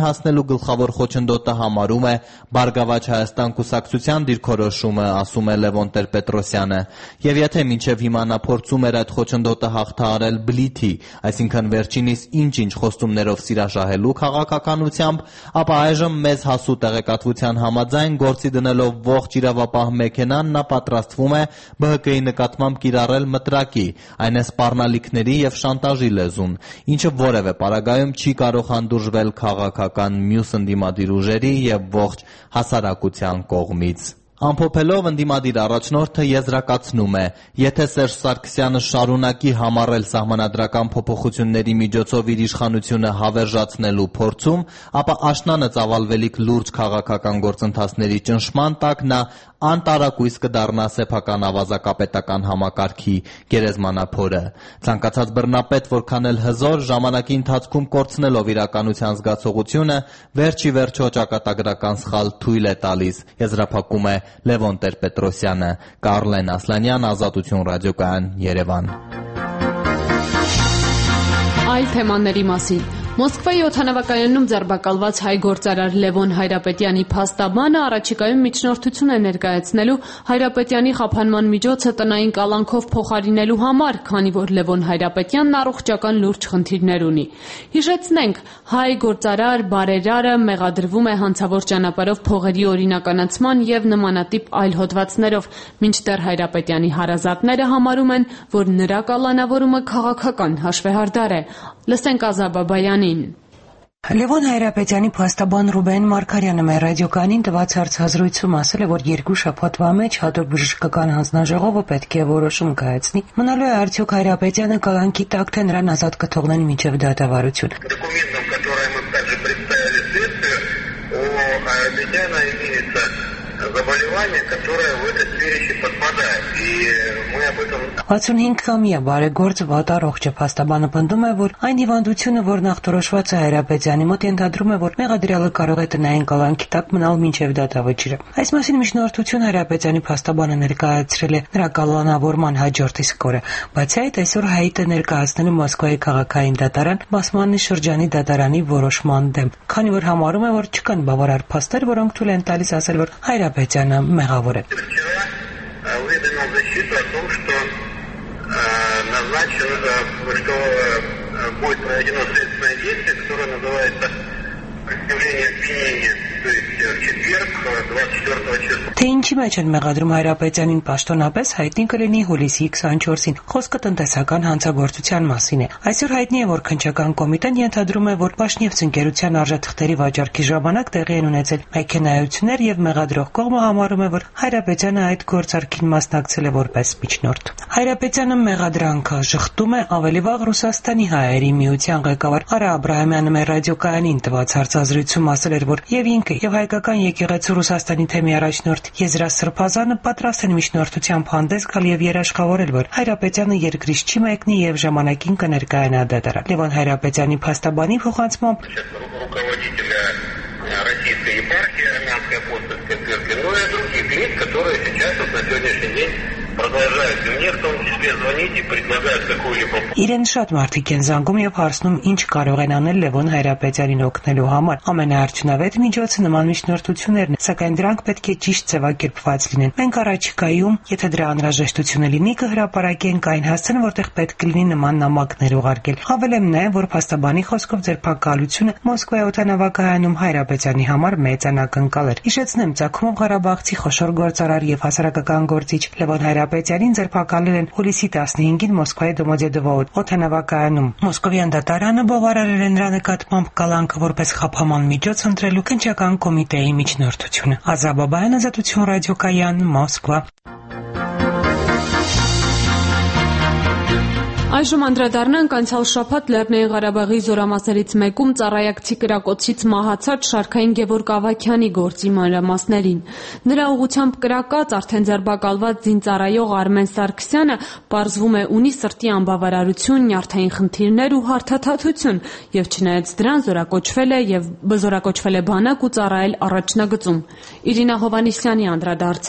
հասնելու գլխավոր խոչընդոտը համարում է Բարգավաճ Հայաստան կուսակցության դիրքորոշումը, ասում է Լևոն Տեր-Պետրոսյանը, եւ եթե մինչեւ հիմա նա փորձում էր այդ խոչընդոտը հաղթահարել բլիթի, այսինքն վերջինիս ինչ-ինչ խոստումներով սիրաշահելու քաղաքականությամբ, ապա այժմ մեզ հասու տեղեկատվության համաձայն գործի դնելով ողջ իրավապահ մեքենան նա պատրաստվում է B H K-ի նկատմամբ կիրառել մտրակի, այն է սպառնալիքների եւ շանտաժի լեզուն, ինչը որևէ պարագայում չի կարող հանդուրժվել քաղաքական մյուս ընդդիմադիր ուժերի եւ ողջ հասարակության կողմից։ Ամփոփելով ընդդիմադիր առաջնորդը եզրակացնում է. եթե Սերժ Սարգսյանը շարունակի համառել սահմանադրական փոփոխությունների միջոցով իր իշխանությունը հավերժացնելու փորձում, ապա աշնանը ծավալվելիք լուրջ քաղաքական գործընթացների ճնշման տակ նա անտարակույս կդառնա սեփական ավազակապետական համակարգի գերեզմանափորը։ Ցանկացած բռնապետ, որքան էլ հզոր, ժամանակի ընթացքում կորցնելով իրականության զգացողությունը, վերջի վերջո ճակատագրական սխալ թույլ է տալիս, եզրափակում է Լևոն Տեր-Պետրոսյանը։ Կարլեն Ասլանյան, Ազատություն ռադիոկայան, Երևան։ Այլ թեմաների մասին։ Մոսկվայի օդանավակայանում ձերբակալված հայ գործարար Լևոն Հայրապետյանի փաստաբանը առաջիկայում միջնորդություն է ներկայացնելու Հայրապետյանի խափանման միջոցը տնային կալանքով փոխարինելու համար, քանի որ Լևոն Հայրապետյանն առողջական լուրջ խնդիրներ ունի։ Հիշեցնենք, հայ գործարար բարերարը մեղադրվում է հանցավոր ճանապարհով փողերի օրինականացման եւ նմանատիպ այլ հոդվածներով, մինչդեռ Հայրապետյանի հարազատները համարում են, որ նրա կալանավորումը քաղաքական հաշվեհարդար է։ Լսենք Ազա Բաբայանին։ Լևոն Հայրապետյանի փաստաբան Ռուբեն Մարգարյանը մեր ռադիոկայանին տված հարցազրույցում ասել է, որ երկու շաբաթվա մեջ հատուկ բժշկական հանձնաժողովը պետք է որոշում կայացնի, մնալու է արդյոք Հայրապետյանը կալանքի տակ, թե նրան ազատ կթողնեն մինչև դատավարություն։ заболевание, которое в этот перечень подпадает. И мы об этом... հինգամյա բարեգործ վատ առողջ է փաստաբանը պնդում է, որ այն հիվանդությունը, որն ախտորոշված է Հայրապետյանի մոտ, ենթադրում է, որ մեղադրյալը կարող է տնային կալանքի տակ մնալ մինչև դատավճիռը։ Այս մասին միջնորդություն Հայրապետյանի փաստաբանը ներկայացրել է նրա կալանավորման հաջորդ իսկ օրը, բացի այդ այսօր հայտ է ներկայացնելու Մոսկվայի քաղաքային դատարան Բասմաննի շրջանի дատարանի որոշման դեմ, քանի որ համարում է, որ չկան բավարար փաստեր, որոնք թույլ են տալիս ասել, որ Հայրապետյանը մեղավոր է։ Выдвинул защиту о том, что э, назначено, что э, будет проведено следственное действие, которое называется предъявление обвинения, то есть в четверг, двадцать четвёртого числа. Թե ինչի մեջ են մեղադրում Հայրապետյանին պաշտոնապես հայտնի կլինի հուլիսի քսաներկուին։ Խոսքը տնտեսական հանցագործության մասին է։ Այսօր հայտնի է, որ քննչական կոմիտեն ենթադրում է, որ Բաշնիևց ընկերության արժեթղթերի վաճառքի ժամանակ տեղի են ունեցել մեքենայություններ եւ մեղադրող կողմը համարում է, որ Հայրապետյանը այդ գործարքին մասնակցել է որպես միջնորդ։ Հայրապետյանը մեղադրանքը շղթում է ավելի վաղ Ռուսաստանի հայերի միության ղեկավար Արա Աբրահամյանը մեր ռադիոկայանին տված հարցազրույցում ասել էր, որ եւ ինքը եւ հայկական եկեղեցու Ռուսաստանի թեմի առաջնորդ Եզրա Սրբազանը պատրաստ են միջնորդությամբ հանդես գալ եւ երաշխավորել, որ Հայրապետյանը երկրից չի մեկնի եւ ժամանակին կներկայանա դատարան։ Լևոն Հայրապետյանի փաստաբանի փոխանցմամբ Российской епархии, Армянской апостольской церкви, но и других лиц, которые сейчас вот на сегодняшний день продолжают мне в том числе звонить и предлагают какую-либо... Իրեն շատ մարդիկ են զանգում եւ հարցնում ինչ կարող են անել Լևոն Հայրապետյանին օգնելու համար։ Ամենաարդյունավետ միջոցը նման միջնորդություններն են, սակայն դրանք պետք է ճիշտ ձևակերպված լինեն։ Մենք առաջիկայում, եթե դրա անհրաժեշտությունը լինի, կհրապարակենք այն հասցեն, որտեղ պետք կլինի նման նամակներ ուղարկել։ Հավելեմ նաեւ, որ փաստաբանի խոսքով ձերբակալությունը Մոսկվայի օդանավակայանում Հայրապետյանի համար մեծ անակնկալ էր։ Հիշեցնեմ, Ծագումով Ղարաբաղցի խոշոր գործարար եւ հասարակական գործիչ Լևոն Հայրապետյանին ձերբակալել են հուլիսի տասնհինգին Մոսկվայի Դոմոդեդովո օդանավակայանում։ Մոսկովյան դատարանը բավարարել է նրա նկատմամբ կալանքը որպես խափաման միջոց ընտրելու քննչական կոմիտեի միջնորդությունը։ Ազա Բաբայան, Ազատություն ռադիոկայան, Մոսկվա։ Այժմ անդրադառնանք անցյալ շաբաթ Լեռնային Ղարաբաղի զորամասերից մեկում ծառայակցի կրակոցից մահացած Շարքային Գևորգ Ավագյանի գործի մանրամասներին։ Նրա ուղղությամբ կրակած արդեն ձերբակալված զինծառայող Արմեն Սարգսյանը պարզվում է ունի սրտի անբավարարություն, նյարդային խնդիրներ ու հարթաթաթություն, եւ չնայած դրան զորակոչվել է եւ զորակոչվել է բանակ ու ծառայել առաջնագծում։ Իրինա Հովանիսյանի անդրադարձը։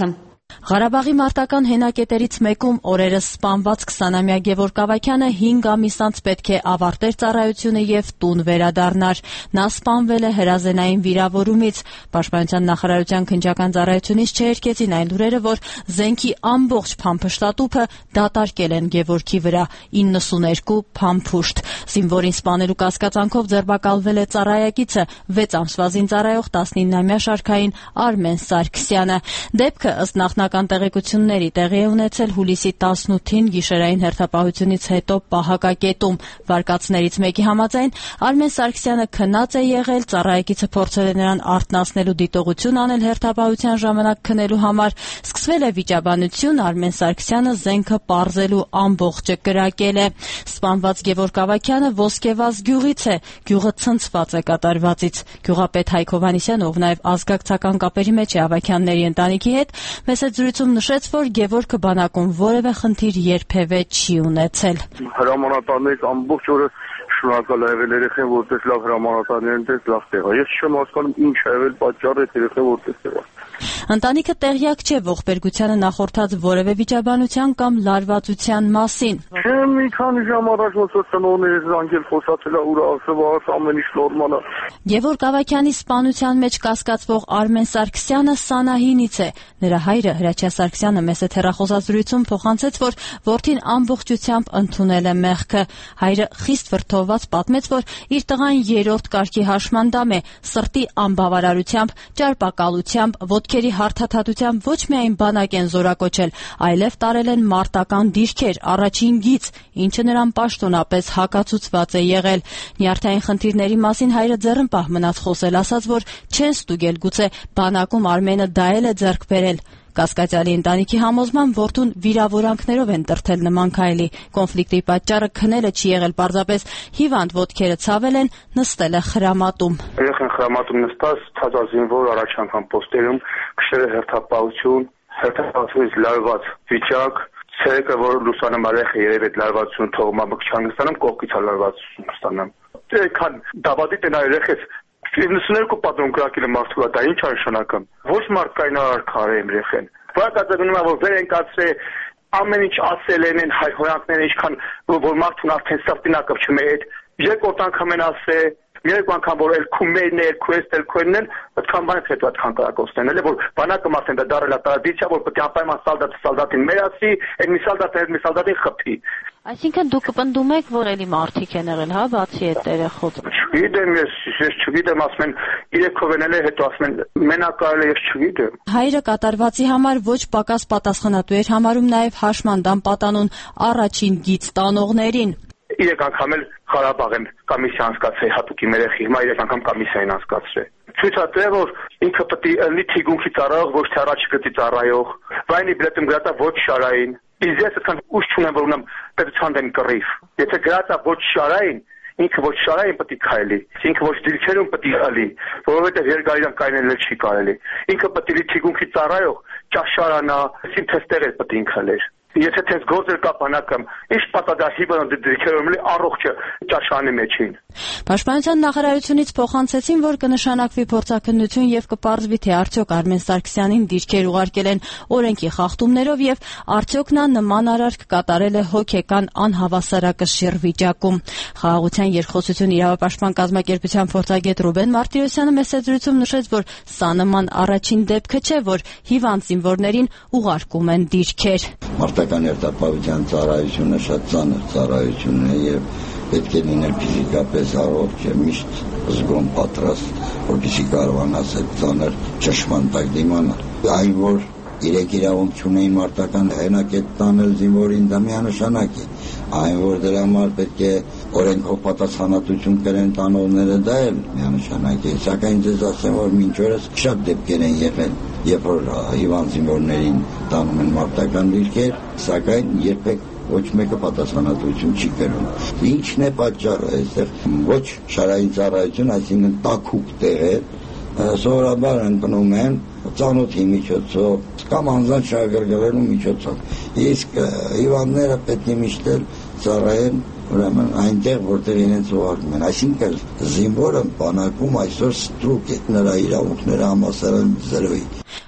Ղարաբաղի մարտական հենակետերից մեկում օրերս սպանված քսանամյա Գևորգ Ավագյանը հինգ ամիս անց պետք է ավարտեր ծառայությունը եւ տուն վերադառնար։ Նա սպանվել է հրազենային վիրավորումից։ Պաշտպանության նախարարության քննչական ծառայությունից չհերկեցին այն լուրերը, որ զենքի ամբողջ փամփշտատուփը դատարկել են Գևորգի վրա իննսուներկու փամփուշտ։ Զինվորին սպանելու կասկածանքով ձերբակալվել է ծառայակիցը վեց ամսվա զինծառայող տասնինամյա շարքային Արմեն Սարգսյանը։ Դեպքը ըստ նախնական տեղեկությունների տեղի է ունեցել հուլիսի տասնութին գիշերային հերթապահությունից հետո պահակակետում։ Վարկածներից մեկի համաձայն Արմեն Սարգսյանը քնած է եղել, ծառայակիցը փորձել է նրան արթնացնելու դիտողություն անել հերթապահության ժամանակ քնելու համար։ Սկսվել է վիճաբանություն, Արմեն Սարգսյանը զենքը պարզելու ամբողջը կրակել է։ Սպանված Գևորգ Ավագյանը Ոսկեվազ գյուղից է, գյուղը ցնցված է կատարվածից։ Գյուղապետ Հայկ Հովհաննիսյանը, ով նաև ազգակցական կապերի մեջ է Ավագյանների ընտանիքի հետ, մեծ զրույցում նշեց, որ Գևորգը բանակում որևէ խնդիր երբևէ չի ունեցել։ Հրամանատարներից ամբողջ օրը շնորհակալ է եղել երեխեն, որտեղ լավ հրամանատարներ են, լավ տեղ է։ Ես չեմ հասկանում ինչ է եղել պատճառը երեխեն որտեղ տեղ է։ Ընտանիքը տեղյակ չէ ողբերգությանը նախորդած որևէ վիճաբանության կամ լարվածության մասին։ Չեմ մի քանի ժամ առաջ ոնց որ ծնողներս զանգել խոսացել ուր ասել որ ամեն ինչ նորմալ է։ Գևորգ Ավագյանի սպանության մեջ կասկածվող Արմեն Սարգսյանը Սանահինից է։ Նրա հայրը Հրաչյա Սարգսյանը մեծ հեռախոսազրույցում փոխանցեց, որ որդին ամբողջությամբ ընդունել է մեղքը։ Հայրը խիստ վրդովված պատմեց, որ իր տղան երրորդ կարգի հաշմանդամ է, սրտի անբավարարությամբ, ճարպակալությամբ, ոտքերի հարթաթաթությամբ ոչ միայն բանակ են զորակոչել, այլև տարել են մարտական դիրքեր, առաջին գիծ, ինչը նրան պաշտոնապես հակացուցված է եղել։ Նյարդային խնդիրների մասին հայրը ձեռնպահ մնաց խոսել, ասաց, որ չեն ստուգել գուցե բանակում Արմենը դա էլ է ձեռք բերել։ Կասկածյալի ընտանիքի համոզման որդուն վիրավորանքներով են տրթել նման քայլի։ Կոնֆլիկտի պատճառը քնելը չի եղել, պարզապես հիվանդ ոտքերը ցավել են, նստել է խրամատում։ Երեխան խրամատում նստած, ցածազինվոր առաջ անգամ պոստերում, քշերը հերթապահություն, հերթապահությունից լարված վիճակ, ցերեկը որ լուսանում արեխը երևի այդ լարվածությունը թողումա մկչան ստանամ, կողքից լարվածություն ստանամ։ Դեքան դավադի տնա երեխես իննսուներկու պատրոն կրակել է մարդու դա ինչ արշանակում։ Ոչ մարդկային արարքար եմ երեխեն։ Վարկածաբնում է որ վեր են կացրե ամեն ինչ ասել են հայ հոյանքները ինչքան որ մարդուն արդեն սրտին ակպչում է այդ երկրորդ անգամ են ասել Երեք անգամ որ երկու մերն է, երկու էստել քույրն, այդքան բանից հետո այդքան կարակոստեն, էլի որ բանակը մարդեն դա դարել է տրադիցիա, որ պետք է անպայման սալդատը սալդատին մերացի, այդ մի սալդատը այդ մի սալդատին խփի։ Այսինքն դուք կպնդում եք, որ էլի մարդիկ են եղել, հա, բացի այդ երեխոց։ Չգիտեմ, ես ես չգիտեմ, ասում են երեքով են ել, հետո ասում են մենակ կարել է, ես չգիտեմ։ Հայրը կատարվածի համար ոչ պակաս պատասխանատու էր համարում նաև հաշմանդամ պատանուն առաջին գիծ տանողներին։ Երեք անգամ էլ Ղարաբաղ են կոմիսիա անցկացրել հատուկի երեխի, հիմա երեք անգամ կոմիսիա են անցկացրել։ Ցույց է տվել, որ ինքը պետք է լինի թիգունքի ծառայող, ոչ թե առաջի գծի ծառայող, վայնի բլետում գրածա ոչ շարային։ Իսկ ես այդքան ուշ չունեմ, որ ունեմ պետության դեմ կռիվ։ Եթե գրածա ոչ շարային, ինքը ոչ շարային պետք է քայլի, ինքը ոչ դիրքերում պետք է ալի, որովհետև երկայրան կայնել չի կարելի։ Ինքը պետք է լինի թիգունքի ծառայող, ճաշարանա, սինթեստեր պետք է ինքալեր։ Եթե թես գործեր կա բանակում, ինչ պատադահի բան դիրքերում լի առողջը ճաշանի մեջին։ Պաշտպանության նախարարությունից փոխանցեցին, որ կնշանակվի փորձաքննություն եւ կպարզվի, թե արդյոք Արմեն Սարգսյանին դիրքեր ուղարկել են օրենքի խախտումներով եւ արդյոք նա նման արարք կատարել է հոգեկան անհավասարակշիռ վիճակում։ Խաղաղության երկխոսություն իրավապաշտպան կազմակերպության փորձագետ Ռուբեն Մարտիրոսյանը մեծ զրույցում նշեց, որ սա նման առաջին դեպքը չէ, որ հիվանդ զինվորներին ուղարկում են դիրքեր։ Մարտական երթապահության ծառայությունը շատ ծանր ծառայություն է եւ պետք է լինել ֆիզիկապես առողջ եւ միշտ զգոն պատրաստ, որպեսզի կարողանաս այդ ծանր ճշմարտ տակ դիմանալ։ Այն որ իրենք իրավունք չունեին մարտական հենակետ տանել զինվորին, դա միանշանակ է։ Այն որ դրա համար պետք է օրենքով պատասխանատվություն կրեն տանողները, դա էլ միանշանակ է։ Սակայն ձեզ ասեմ, որ մինչ օրս շատ դեպքեր են եղել, երբ որ հիվանդ զինվորներին տանում են մարտական դիրքեր, սակայն երբեք ոչ մեկը պատասխանատվություն չի կրում։ Ինչն է պատճառը, այստեղ ոչ շարային ծառայություն, այսինքն տաքուկ տեղեր սովորաբար ընկնում են ծանոթի միջոցով կամ անձանց շահագրգռելու միջոցով։ Իսկ հիվանդները պետք է միշտ ծառայեն ուրեմն այնտեղ, որտեղ իրենց ուղարկում են։ Այսինքն զինվորը բանակում այսօր ստրուկ է, նրա իրավունքները համասարան զրոյի։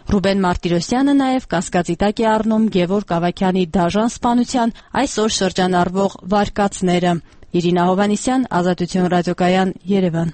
Ռուբեն Մարտիրոսյանը նաև կասկածի տակ է առնում Գևորգ Ավագյանի դաժան սպանության այսօր շրջանառվող վարկածները։ Իրինա Հովհաննիսյան, Ազատություն ռադիոկայան, Երևան։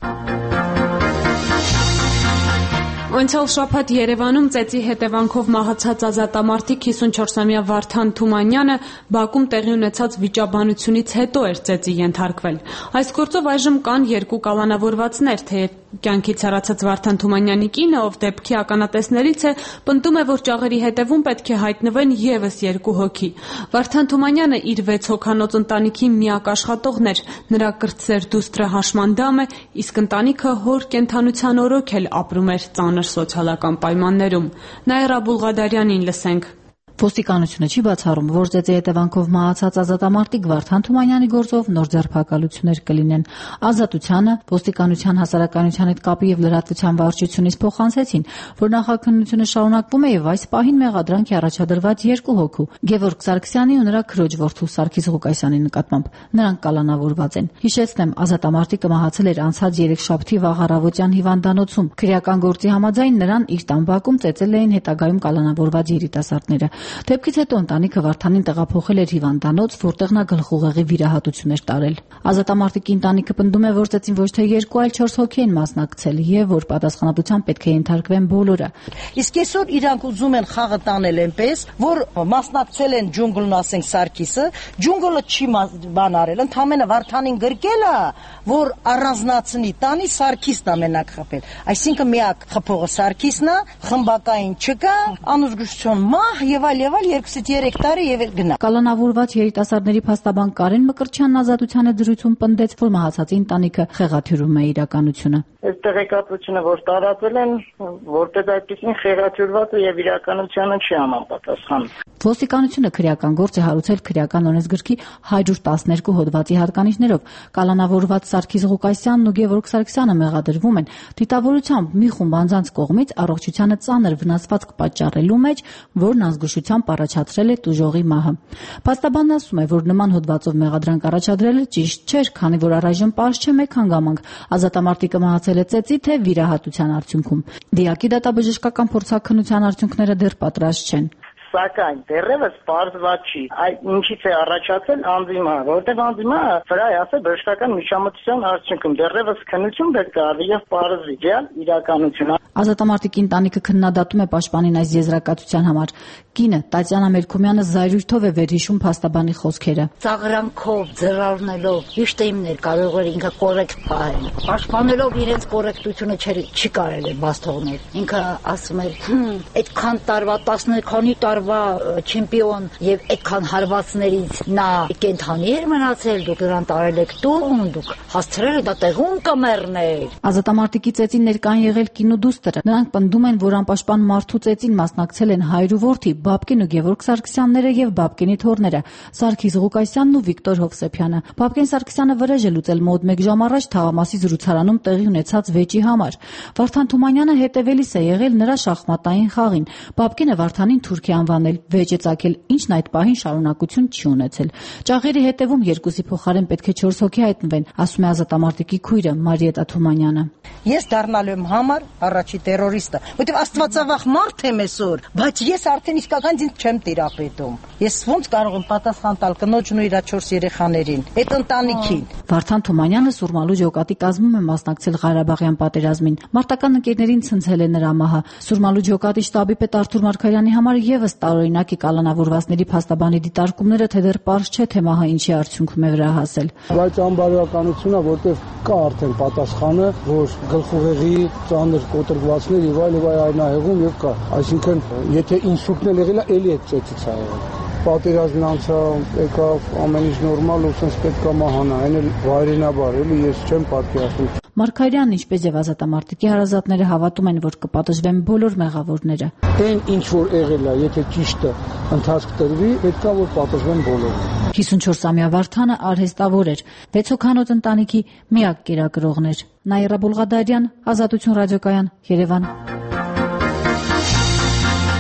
Անցյալ շաբաթ Երևանում ծեծի հետևանքով մահացած ազատամարտիկ հիսունչորսամյա Վարդան Թումանյանը Բաքում տեղի ունեցած վիճաբանությունից հետո էր ծեծի ենթարկվել։ Այս գործով այժմ կան երկու կալանավորվածներ, թեև կյանքից հեռացած Վարդան Թումանյանի կինը, ով դեպքի ականատեսներից է, պնդում է, որ ճաղերի հետևում պետք է հայտնվեն ևս երկու հոգի։ Վարդան Թումանյանը իր վեց հոգանոց ընտանիքի միակ աշխատողն էր, նրա կրտսեր դուստրը հաշմանդամ է, իսկ ընտանիքը հոր կենդանության օրոք էլ ապրում էր ծանր սոցիալական պայմաններում։ Նաիրա Բուլղադարյանին լսենք։ Ոստիկանությունը չի բացառում, որ ծեծի հետևանքով մահացած ազատամարտիկ Վարդան Թումանյանի գործով նոր ձերբակալություններ կլինեն։ Ազատությանը, ոստիկանության հասարակայնության հետ կապի եւ լրատվության վարչությունից փոխանցեցին, որ նախաքննությունը շարունակվում է եւ այս պահին մեղադրանք է առաջադրված երկու հոգու՝ Գևորգ Սարգսյանի ու նրա քրոջ որդու Սարգիս Ղուկասյանի նկատմամբ։ Նրանք կալանավորված են։ Հիշեցնեմ, ազատամարտիկը մահացել էր անցած երեքշաբթի վաղ առավոտյան հիվանդանոցում։ Քրեական գործի համաձայն նրան իր տան Բաքում ծեծել էին հետագայում կալանավորված երիտասարդները։ Դեպքից հետո ընտանիքը Վարդանին տեղափոխել էր հիվանդանոց, որտեղ նա գլխուղեղի վիրահատություն էր տարել։ Ազատամարտիկի ընտանիքը պնդում է, որ ծեծին ոչ թե երկու, այլ չորս հոգի են մասնակցել եւ որ պատասխանատվության պետք է ենթարկվեն բոլորը։ Իսկ այսօր իրանք ուզում են խաղը տանել այնպես, որ մասնակցել են ջունգլն, ասենք Սարգիսը, ջունգլը չի բան արել, ընդամենը Վարդանին գրկել է, որ առանձնացնի տանի Սարգիսն ամենակ խփել։ Այսինքն միակ խփողը Սարգիսն է, խմբակային չկա, անուզգուշություն մահ եւ այլ եւ այլ երկուսից երեք տարի եւ գնա։ Կալանավորված երիտասարդների փաստաբան Կարեն Մկրտչյանն Ազատությանը դրություն պնդեց, որ մահացածի ընտանիքը խեղաթյուրում է իրականությունը։ Այս տեղեկատվությունը, որ տարածել են, որտեղ այդպեսին խեղաթյուրված է եւ իրականությանը չի համապատասխանում։ Ոստիկանությունը քրեական գործ է հարուցել քրեական օրենսգրքի հարյուր տասներկու հոդվածի հատկանիշներով։ Կալանավորված Սարգիս Ղուկասյանն ու Գևորգ Սարգսյանը մեղադրվում են դիտավորությամբ մի խումբ անձանց կողմից առողջությանը ծանր վնասվածք պատճառելու մեջ, որն անզգուշությամբ առաջացրել է տուժողի մահը։ Փաստաբանն ասում է, որ նման հոդվածով մեղադրանք առաջադրելը ճիշտ չէր, քանի որ առայժմ պարզ չէ մեկ հանգամանք՝ ազատամարտիկը մահացել է ծեծի թե վիրահատության արդյունքում։ Դիակի դատաբժշկական փորձաքննության արդյունքները դեռ պատրաստ չեն։ Սակայն դեռևս պարզված չի, այդ ինչից է առաջացել անձիմը, որտեղ անձիմը վրա է ասել բժշկական միջամտության արդյունքում դեռևս քննություն պետք է արվի եւ պարզվի ռեալ իրականությունը։ Ազատամարտիկի ընտանիքը քննադատում է պաշտպանին այս եզրակացության համար։ Կինը Տատյանա Մերքումյանը զայրույթով է վերհիշում փաստաբանի խոսքերը։ Ծաղրանքով, ձեռարնելով, ճիշտ է իմներ կարող էր ինքը կոռեկտ պահել։ Պաշտպանելով իրենց կոռեկտությունը չի կարել է բաց թողնել։ Ինքը ասում էր, այդքան տարվա տասնը քանի տարվա չեմպիոն եւ այդքան հարվածներից նա կենթանի էր մնացել, դուք նրան տարել եք տուն, դուք հասցրել եք դա տեղում կմեռներ։ Ազատամարտիկի ծեծին ներկան եղել կինու դուստրը։ Նրանք պնդում են, որ անպաշտպան մարդու ծեծին մասնակցել են հայր ու որդի Բաբկեն ու Գևորգ Սարգսյանները եւ Բաբկենի թոռները Սարգիս Ղուկասյանն ու Վիկտոր Հովսեփյանը։ Բաբկեն Սարգսյանը վրեժ է լուծել մոտ մեկ ժամ առաջ Թաղամասի զրուցարանում տեղի ունեցած վեճի համար։ Վարդան Թումանյանը հետևելիս է եղել նրա շախմատային խաղին։ Բաբկենը Վարդանին թուրք է անվանել, վեճ է ծագել, ինչն այդ պահին շարունակություն չի ունեցել։ Ճաղերի հետևում երկուսի փոխարեն պետք է չորս հոգի հայտնվեն, ասում է ազատամարտիկի քույրը Մարիետա Թումանյանը։ Ես դառնալու եմ համար առաջի տերորիստը, որտեղ աստվածավախ մարդ եմ այսօր, բայց ես արդեն իսկական ինձ չեմ տիրապետում։ Ես ո՞նց կարող եմ պատասխան տալ կնոջն ու իր չորս երեխաներին, այդ ընտանիքին։ Վարդան Թումանյանը Սուրմալու ջոկատի կազմում է մասնակցել Ղարաբաղյան պատերազմին։ Մարտական ընկերներին ցնցել է նրա մահը։ Սուրմալու ջոկատի շտաբի պետ Արթուր Մարգարյանի համար եւս տարօրինակ է կալանավորվածների փաստաբանի դիտարկումները, թե դեռ պարզ չէ, թե մահը ինչի արդյունքում է վրա հասել։ Բայց անբարոյականությունն է, որտեղ կա արդեն պատասխանը, որ գլխուղեղի ծանր կոտրվածներ եւ այլ եւ այլ այնահեղում եւ կա։ Այսինքն, եթե ինսուլտն էլ եղել է, էլի այդ ծեծից է եղել։ Պատերազմն անցավ, եկավ, ամեն ինչ նորմալ, ու sense պետք է մահանա, այն էլ վայրենաբար, էլի ես չեմ պատկերացնում։ Մարգարյանն, ինչպես եւ ազատամարտիկի հարազատները հավատում են, որ կպատժվեն բոլոր մեղավորները։ Այն ինչ որ եղել է, եթե ճիշտը ընթացք տրվի, պետք է որ պատժվեն բոլորը։ հիսունչորսամյա Վարդանը արհեստավոր էր, վեց հոգանոց ընտանիքի միակ կերակրողն էր։ Նաիրա Բուլղադարյան, Ազատություն ռադիոկայան, Երևան։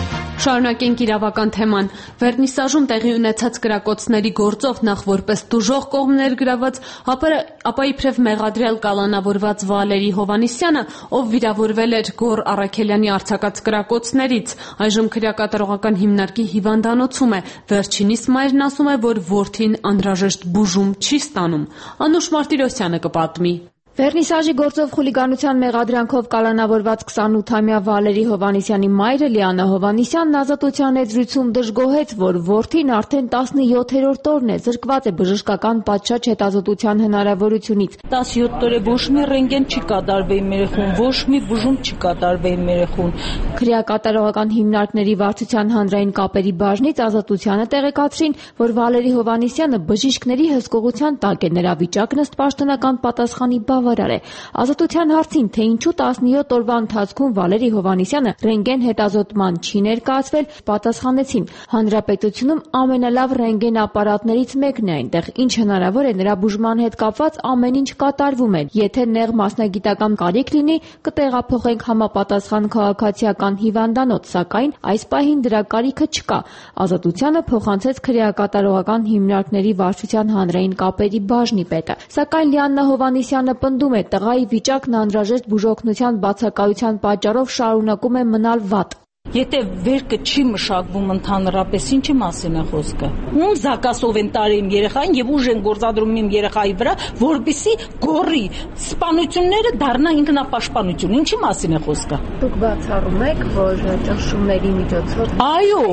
Շարունակենք իրավական թեման։ Վերնիսաժում տեղի ունեցած կրակոցների գործով նախ որպես տուժող կողմ ներգրաված, ապա իբրև մեղադրել կալանավորված Վալերի Հովհաննիսյանը, ով վիրավորվել էր Գոռ Առաքելյանի արձակած կրակոցներից, այժմ քրեակատարողական հիմնարկի հիվանդանոցում է։ Վերջինիս մայրն ասում է, որ որդին անհրաժեշտ բուժում չի ստանում։ Անուշ Մարտիրոսյանը կպատմի։ Վերնիսաժի գործով խուլիգանության մեղադրանքով կալանավորված քսանութամյա Վալերի Հովհաննիսյանի մայրը Լիանա Հովհաննիսյանն ազատության եզրույցում դժգոհեց, որ որդին արդեն տասնյոթերորդ օրն է զրկված է բժշկական պատշաճ հետազոտության հնարավորությունից։ տասնյոթ օր է ոչ մի ռենտգեն չի կատարվեին երեխուն, ոչ մի բուժում չի կատարվեին երեխուն։ Քրեակատարողական հիմնարկների վարչության հանրային կապերի բաժնից ազատությանը տեղեկացրին, որ Վալերի Հովհաննիսյանը բժիշկների հսկողության տակ է, նրա վիճակն ըստ պաշտոնական պատասխանի բավարար է։ Ազատության հարցին, թե ինչու տասնյոթ օրվա ընթացքում Վալերի Հովհաննիսյանը ռենտգեն հետազոտման չի ներկայացվել, պատասխանեցին. հանրապետությունում ամենալավ ռենտգեն ապարատներից մեկն է այնտեղ, ինչ հնարավոր է նրա բուժման հետ կապված ամեն ինչ կատարվում է։ Եթե նեղ մասնագիտական կարիք լինի, կտեղափոխենք համապատասխան քաղաքացիական հիվանդանոց, սակայն այս պահին դրա կարիքը չկա։ Ազատությանը փոխանցեց քրեակատարողական հիմնարկների վարչության հանրային կապերի բաժնի պետը։ Սակայն Լիաննա Հովհաննիսյանը պնդում է, տղայի վիճակն անհրաժեշտ բուժօգնության բացակայության պատճառով շարունակում է մնալ վատ։ Եթե վերքը չի մշակվում ընդհանրապես, ինչի մասին է խոսքը։ Ում զակասով են տարել երեխային եւ ուժ են գործադրում իմ երեխայի վրա, որպեսզի գորի սպանությունները դառնա ինքնապաշտպանություն։ Ինչի մասին է խոսքը։ Դուք բացառում եք, որ ճնշումների միջոցով։ Այո։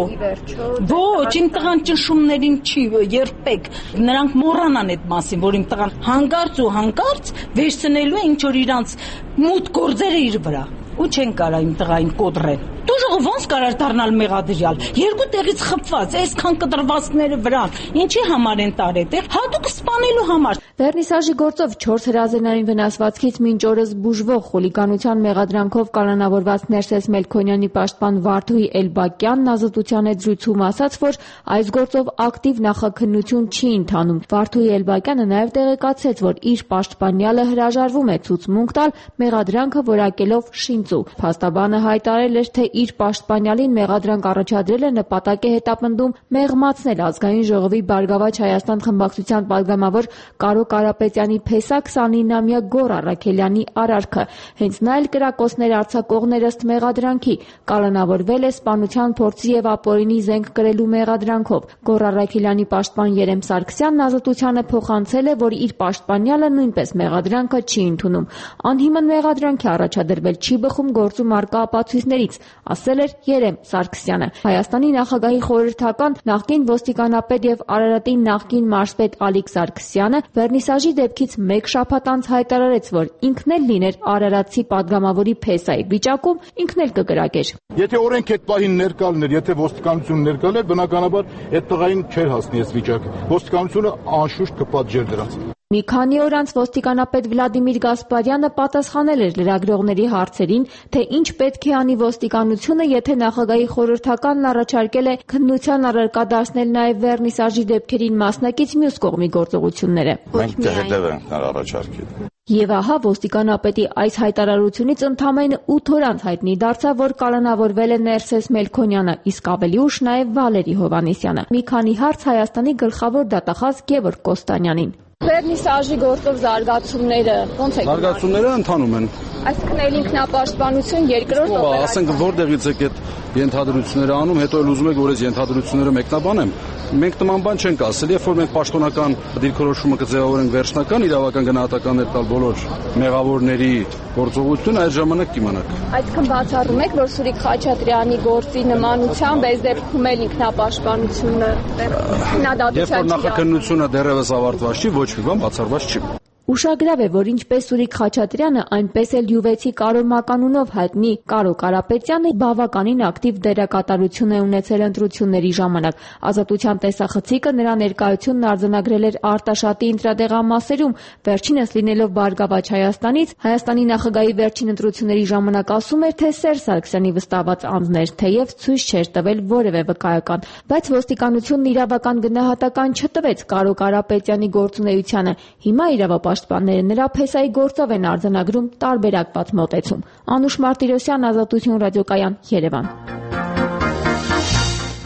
Ոչ, իմ տղան ճնշումներին չի երբեք։ Նրանք մոռանան այդ մասին, որ իմ տղան հանկարծ ու հանկարծ վերցնելու է ինչ որ իրանց մութ գործերը իր վրա։ Ու չեն կարա իմ տղային կոտրեն։ Դուժողը ոնց կարար դառնալ մեղադրյալ։ Երկու տեղից խփված, այսքան կտրվածքները վրան։ Ինչի համար են տարել։ Հատուկ սպանելու համար։ Վերնիսաժի գործով չորս հրազենային վնասվածքից մինչ օրս բուժվող խուլիգանության մեղադրանքով կալանավորված Ներսես Մելքոնյանի պաշտպան Վարդուհի Էլբակյանն ազատության հետ զրույցում ասաց, որ այս գործով ակտիվ նախաքննություն չի ընթանում։ Վարդուհի Էլբակյանը նաև տեղեկացրեց, որ իր պաշտպանյալը հրաժարվում է ցուցմունք տալ մեղադրանքը որակելով շինծու։ Փաստաբանը հայտարարել էր, թե իր պաշտպանյալին մեղադրանք առաջադրել է նպատակ է հետապնդում մեղմացնել Ազգային ժողովի Բարգավաճ Հայաստան խմբակցության պատգամավոր Կարո Կարապետյանի փեսա քսանինամյա Գոռ Առաքելյանի արարքը։ Հենց նա էլ կրակոցներ արձակողներ ըստ մեղադրանքի կալանավորվել է սպանության փորձի եւ ապօրինի զենք կրելու մեղադրանքով։ Գոռ Առաքելյանի պաշտպան Երեմ Սարգսյանն ազատությանը փոխանցել է, որ իր պաշտպանյալը նույնպես մեղադրանքը չի ընդունում։ Անհիմն մեղադրանք է առաջադրվել, չի բխում գործում առկա ապացույցներից, ասել էր Երեմ Սարգսյանը։ Հայաստանի նախագահի խորհրդական նախկին ոստիկանապետ եւ Արարատի նախկին մարզպետ Ալիկ Սարգսյանը Վերնիսաժի դեպքից մեկ շաբաթ անց հայտարարեց, որ ինքն էլ լիներ Արարատցի պատգամավորի փեսայի վիճակում, ինքն էլ կկրակեր։ Եթե օրենք այդ պահին ներկա լիներ, եթե ոստիկանությունը ներկա լիներ, բնականաբար այդ տղային չէր հասնի այս վիճակը։ Ոստիկանությունը անշուշտ կպատժեր դրանց։ Մի քանի օր անց ոստիկանապետ Վլադիմիր Գասպարյանը պատասխանել էր լրագրողների հարցերին, թե ինչ պետք է անի ոստիկանությունը, եթե նախագահի խորհրդականն առաջարկել է քննության առարկա դարձնել նաև Վերնիսաժի դեպքերին մասնակից մյուս կողմի գործողությունները։ Մենք կհետևենք նրա առաջարկին։ Եվ ահա ոստիկանապետի այս հայտարարությունից ընդամենը ութ օր անց հայտնի դարձավ, որ կալանավորվել է Ներսես Մելքոնյանը, իսկ ավելի ուշ նաև Վալերի Հովհաննիսյանը։ Մի քանի հարց Հայաստանի գլխավոր դատախազ Գևորգ Կոստանյանին։ Վերնիսաժի գործով զարգացումները ո՞նց է։ Զարգացումները ընթանում են։ Այսինքն էլ ինքնապաշտպանություն երկրորդ օպերացիա։ Ասենք որտեղից եք այդ ենթադրությունները անում, հետո էլ ուզում եք որ այս ենթադրությունները մեկնաբանեմ։ Մենք նման բան չենք ասել, երբ որ մենք պաշտոնական դիրքորոշումը կձևավորենք վերջնական իրավական գնահատականներ տալ բոլոր մեղավորների գործողությունը, այդ ժամանակ կիմանաք։ Այսինքն բացառում եք, որ Սուրիկ Խաչատրյանի գործի նմանությամբ այս դեպքում էլ ինքնապաշտպանությունը քննադատության չի։ Երբ որ նախաքննությունը դեռևս ավարտված չի, ոչ մի բան բացառված չի։ Ուշագրավ է, որ ինչպես Սուրիկ Խաչատրյանը, այնպես էլ յուվեցի Կարո Մականունով հայտնի Կարո Կարապետյանը բավականին ակտիվ դերակատարություն է ունեցել ընտրությունների ժամանակ։ Ազատության տեսախցիկը նրա ներկայությունն արձանագրել էր Արտաշատի ինտրադեղամասերում, վերջինս լինելով Բարգավաճ Հայաստանից, Հայաստանի նախագահի վերջին ընտրությունների ժամանակ ասում էր, թե Սերժ Սարգսյանի վստահված անձն էր, թեև ցույց չէր տվել որևէ վկայական, բայց ոստիկանությունն իրավական գնահատական չտվեց Կարո Կարապետյանի գործունեությանը։ Հիմա իրավապաշտպանները նրա փեսայի գործով են արձանագրում տարբերակված մոտեցում։ Անուշ Մարտիրոսյան, Ազատություն ռադիոկայան, Երևան։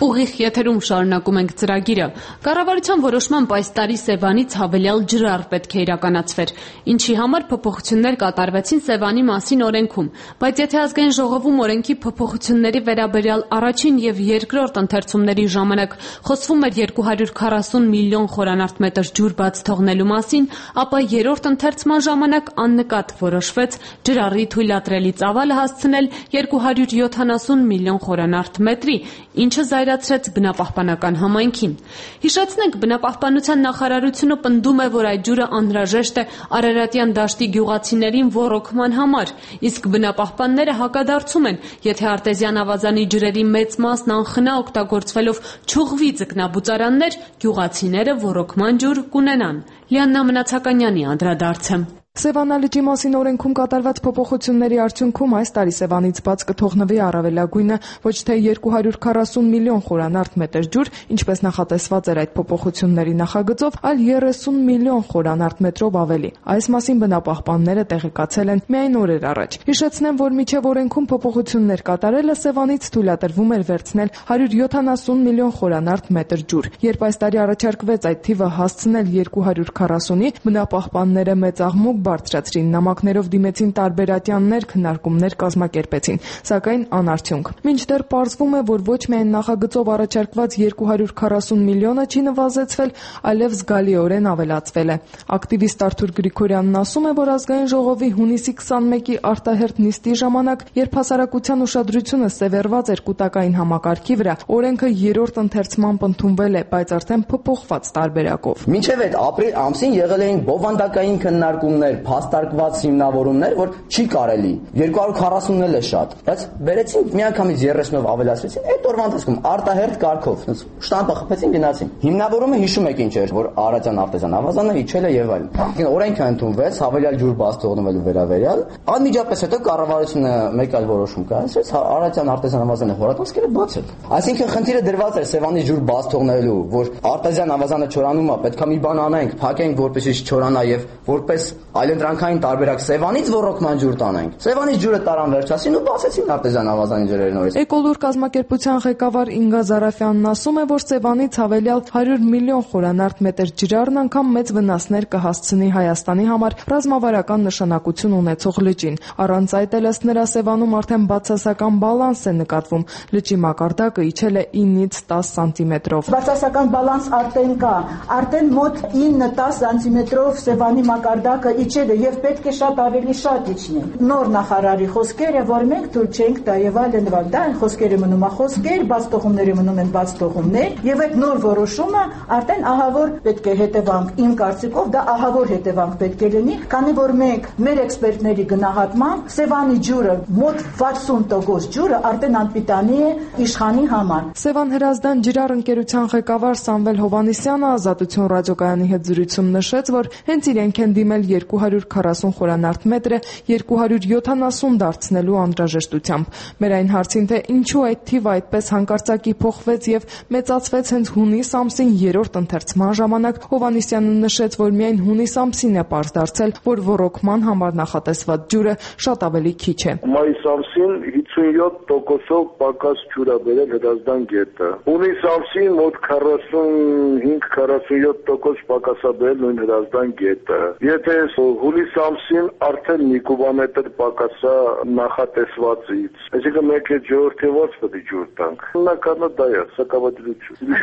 Ուղիղ եթերում շարունակում ենք ծրագիրը։ Կառավարության որոշմամբ այս տարի Սևանից հավելյալ ջրառ պետք է իրականացվեր, ինչի համար փոփոխություններ կատարվեցին Սևանի մասին օրենքում, բայց եթե ազգային ժողովում օրենքի փոփոխությունների վերաբերյալ առաջին եւ երկրորդ ընթերցումների ժամանակ խոսվում էր երկու հարյուր քառասուն միլիոն խորանարդ մետր ջուր բաց թողնելու մասին, ապա երրորդ ընթերցման ժամանակ աննկատ որոշվեց ջրառի թույլատրելի ծավալը հասցնել երկու հարյուր յոթանասուն միլիոն խորանարդ մետրի, ինչը զայրացրեց բնապահպանական համայնքին։ Հիշեցնենք, բնապահպանության նախարարությունը պնդում է, որ այդ ջուրը անհրաժեշտ է Արարատյան դաշտի գյուղացիներին ոռոգման համար, իսկ բնապահպանները հակադարձում են, եթե արտեզյան ավազանի ջրերի մեծ մասն անխնա օգտագործվելով չուղղվի ձկնաբուծարաններ, գյուղացիները ոռոգման ջուր կունենան։ Լիաննա Մնացականյանի անդրադարձը։ Սևանա լճի մասին օրենքում կատարված փոփոխությունների արդյունքում այս տարի Սևանից բաց կթողնվի առավելագույնը ոչ թե երկու հարյուր քառասուն միլիոն խորանարդ մետր ջուր, ինչպես նախատեսված էր այդ փոփոխությունների նախագծով, այլ երեսուն միլիոն խորանարդ մետրով ավելի։ Այս մասին բնապահպանները տեղեկացել են միայն օրեր առաջ։ Հիշեցնեմ, որ մինչև օրենքում փոփոխություններ կատարելը Սևանից թույլատրվում էր վերցնել հարյուր յոթանասուն միլիոն խորանարդ մետր ջուր։ Երբ այս տարի առաջարկվեց այդ թիվը հասցնել երկու հարյուր քառասունի, բնապահպանները մեծ աղմուկ բարձրացրին, նամակներով դիմեցին տարբերատյաններ, քննարկումներ կազմակերպեցին, սակայն անարդյունք։ Մինչդեռ պարզվում է, որ ոչ միայն նախագծով առաջարկված երկու հարյուր քառասուն միլիոնը չի նվազեցվել, այլև զգալիորեն ավելացվել է։ Ակտիվիստ Արթուր Գրիգորյանն ասում է, որ ազգային ժողովի հունիսի քսանմեկի արտահերթ նիստի ժամանակ, երբ հասարակության ուշադրությունը սևեռված էր կൂട്ടակային համակարգի վրա, օրենքը երրորդ ընթերցմամբ ընդունվել է, բայց արդեն փոփոխված տարբերակով։ Մինչև այդ ապրիլ ամսին եղել էին բովանդակային քննարկումներ, փաստարկված հիմնավորումներ, որ չի կարելի, երկու հարյուր քառասունն էլ է շատ, բայց բերեցին միանգամից երեսնով ավելացրեցին, այդ օրվա ընթացքում արտահերթ կարգով, շտամպը խփեցին, գնացին։ Հիմնավորումը հիշում եք ինչ էր, որ Արարատյան արտեզյան ավազանը իջել է եւ այլն։ Օրենքը ընդունվեց, հավելյալ ջուր բաց թողնվելու վերաբերյալ, անմիջապես հետո կառավարությունը մեկ այլ որոշում կայացրեց, Արարատյան արտեզյան ավազանը հորատոսկերը բացել։ Այսինքն խնդիրը դրված էր Սևանի ջուր բաց թողնելու, որ արտեզյան ավազանը չորանում է, պետք է մի բան անենք, փակենք, որպեսզի չչորանա եւ որպես այլընտրանքային տարբերակ Սևանից ոռոգման ջուր տանենք։ Սևանից ջուրը տարան վերջացին ու բացեցին արտեզյան ավազանի ջրերը նորից։ Էկոլուր կազմակերպության ղեկավար Ինգա Զարաֆյանն ասում է, որ Սևանից հավելյալ հարյուր միլիոն խորանարդ մետր ջրառն անգամ մեծ վնասներ կհասցնի Հայաստանի համար ռազմավարական նշանակություն ունեցող լճին։ Առանց այդ էլ ըստ նրա Սևանում արդեն բացասական բալանս է նկատվում։ Լճի մակարդակը իջել է ինից տաս սանտիմետրով։ Բացասական բալանս արդեն կա։ Արդեն մոտ ինը տաս սանտիմետրով Սևանի մակարդակը իջել է եւ պետք է շատ ավելի շատ իջնի։ Նոր նախարարի խոսքերը, որ մենք թույլ չենք տա եւ այլն, դա այն խոսքերը մնում է խոսքեր, բաց թողումները մնում են բաց թողումներ եւ այդ նոր որոշումը արդեն ահավոր պետք է հետևանք, իմ կարծիքով դա ահավոր հետևանք պետք է լինի, քանի որ մենք մեր էքսպերտների գնահատմամբ Սևանի ջուրը մոտ վաթսուն տոկոս ջուրը արդեն անպիտանի է իշխանի համար։ Սևան Հրազդան ջրառ ընկերության ղեկավար Սամվել Հովանեսյանը Ազատություն ռադիոկայանի հետ զրույցում նշեց, որ հենց իրենք են դիմել երկու հարյուր քառասուն խորանարդ մետրը երկու հարյուր յոթանասուն դարձնելու անհրաժեշտությամբ։ Մեր այն հարցին, թե ինչու այդ թիվը այդպես հանկարծակի փոխվեց եւ մեծացվեց հենց հունիս ամսին երրորդ ընթերցման ժամանակ, Հովանեսյանը նշեց, որ միայն հունիս ամսին է պարզ դարձել, որ ոռոգման համար նախատեսված ջուրը շատ ավելի քիչ է։ Մայիս ամսին հիսունյոթ տոկոսով պակաս ջուր է բերել Հրազդան գետը։ Հունիս ամսին մոտ քառասունհինգ քառասունյոթ տոկոս պակաս է բերել նույն Հրազդան գետը։ Եթե հուլիս ամսին արդեն մի կուբամետր պակասա նախատեսվածից, այսինքն մենք այդ ժողովրդի պետք է ջուր տանք։ Հիմնականը դա է, սակավադրություն։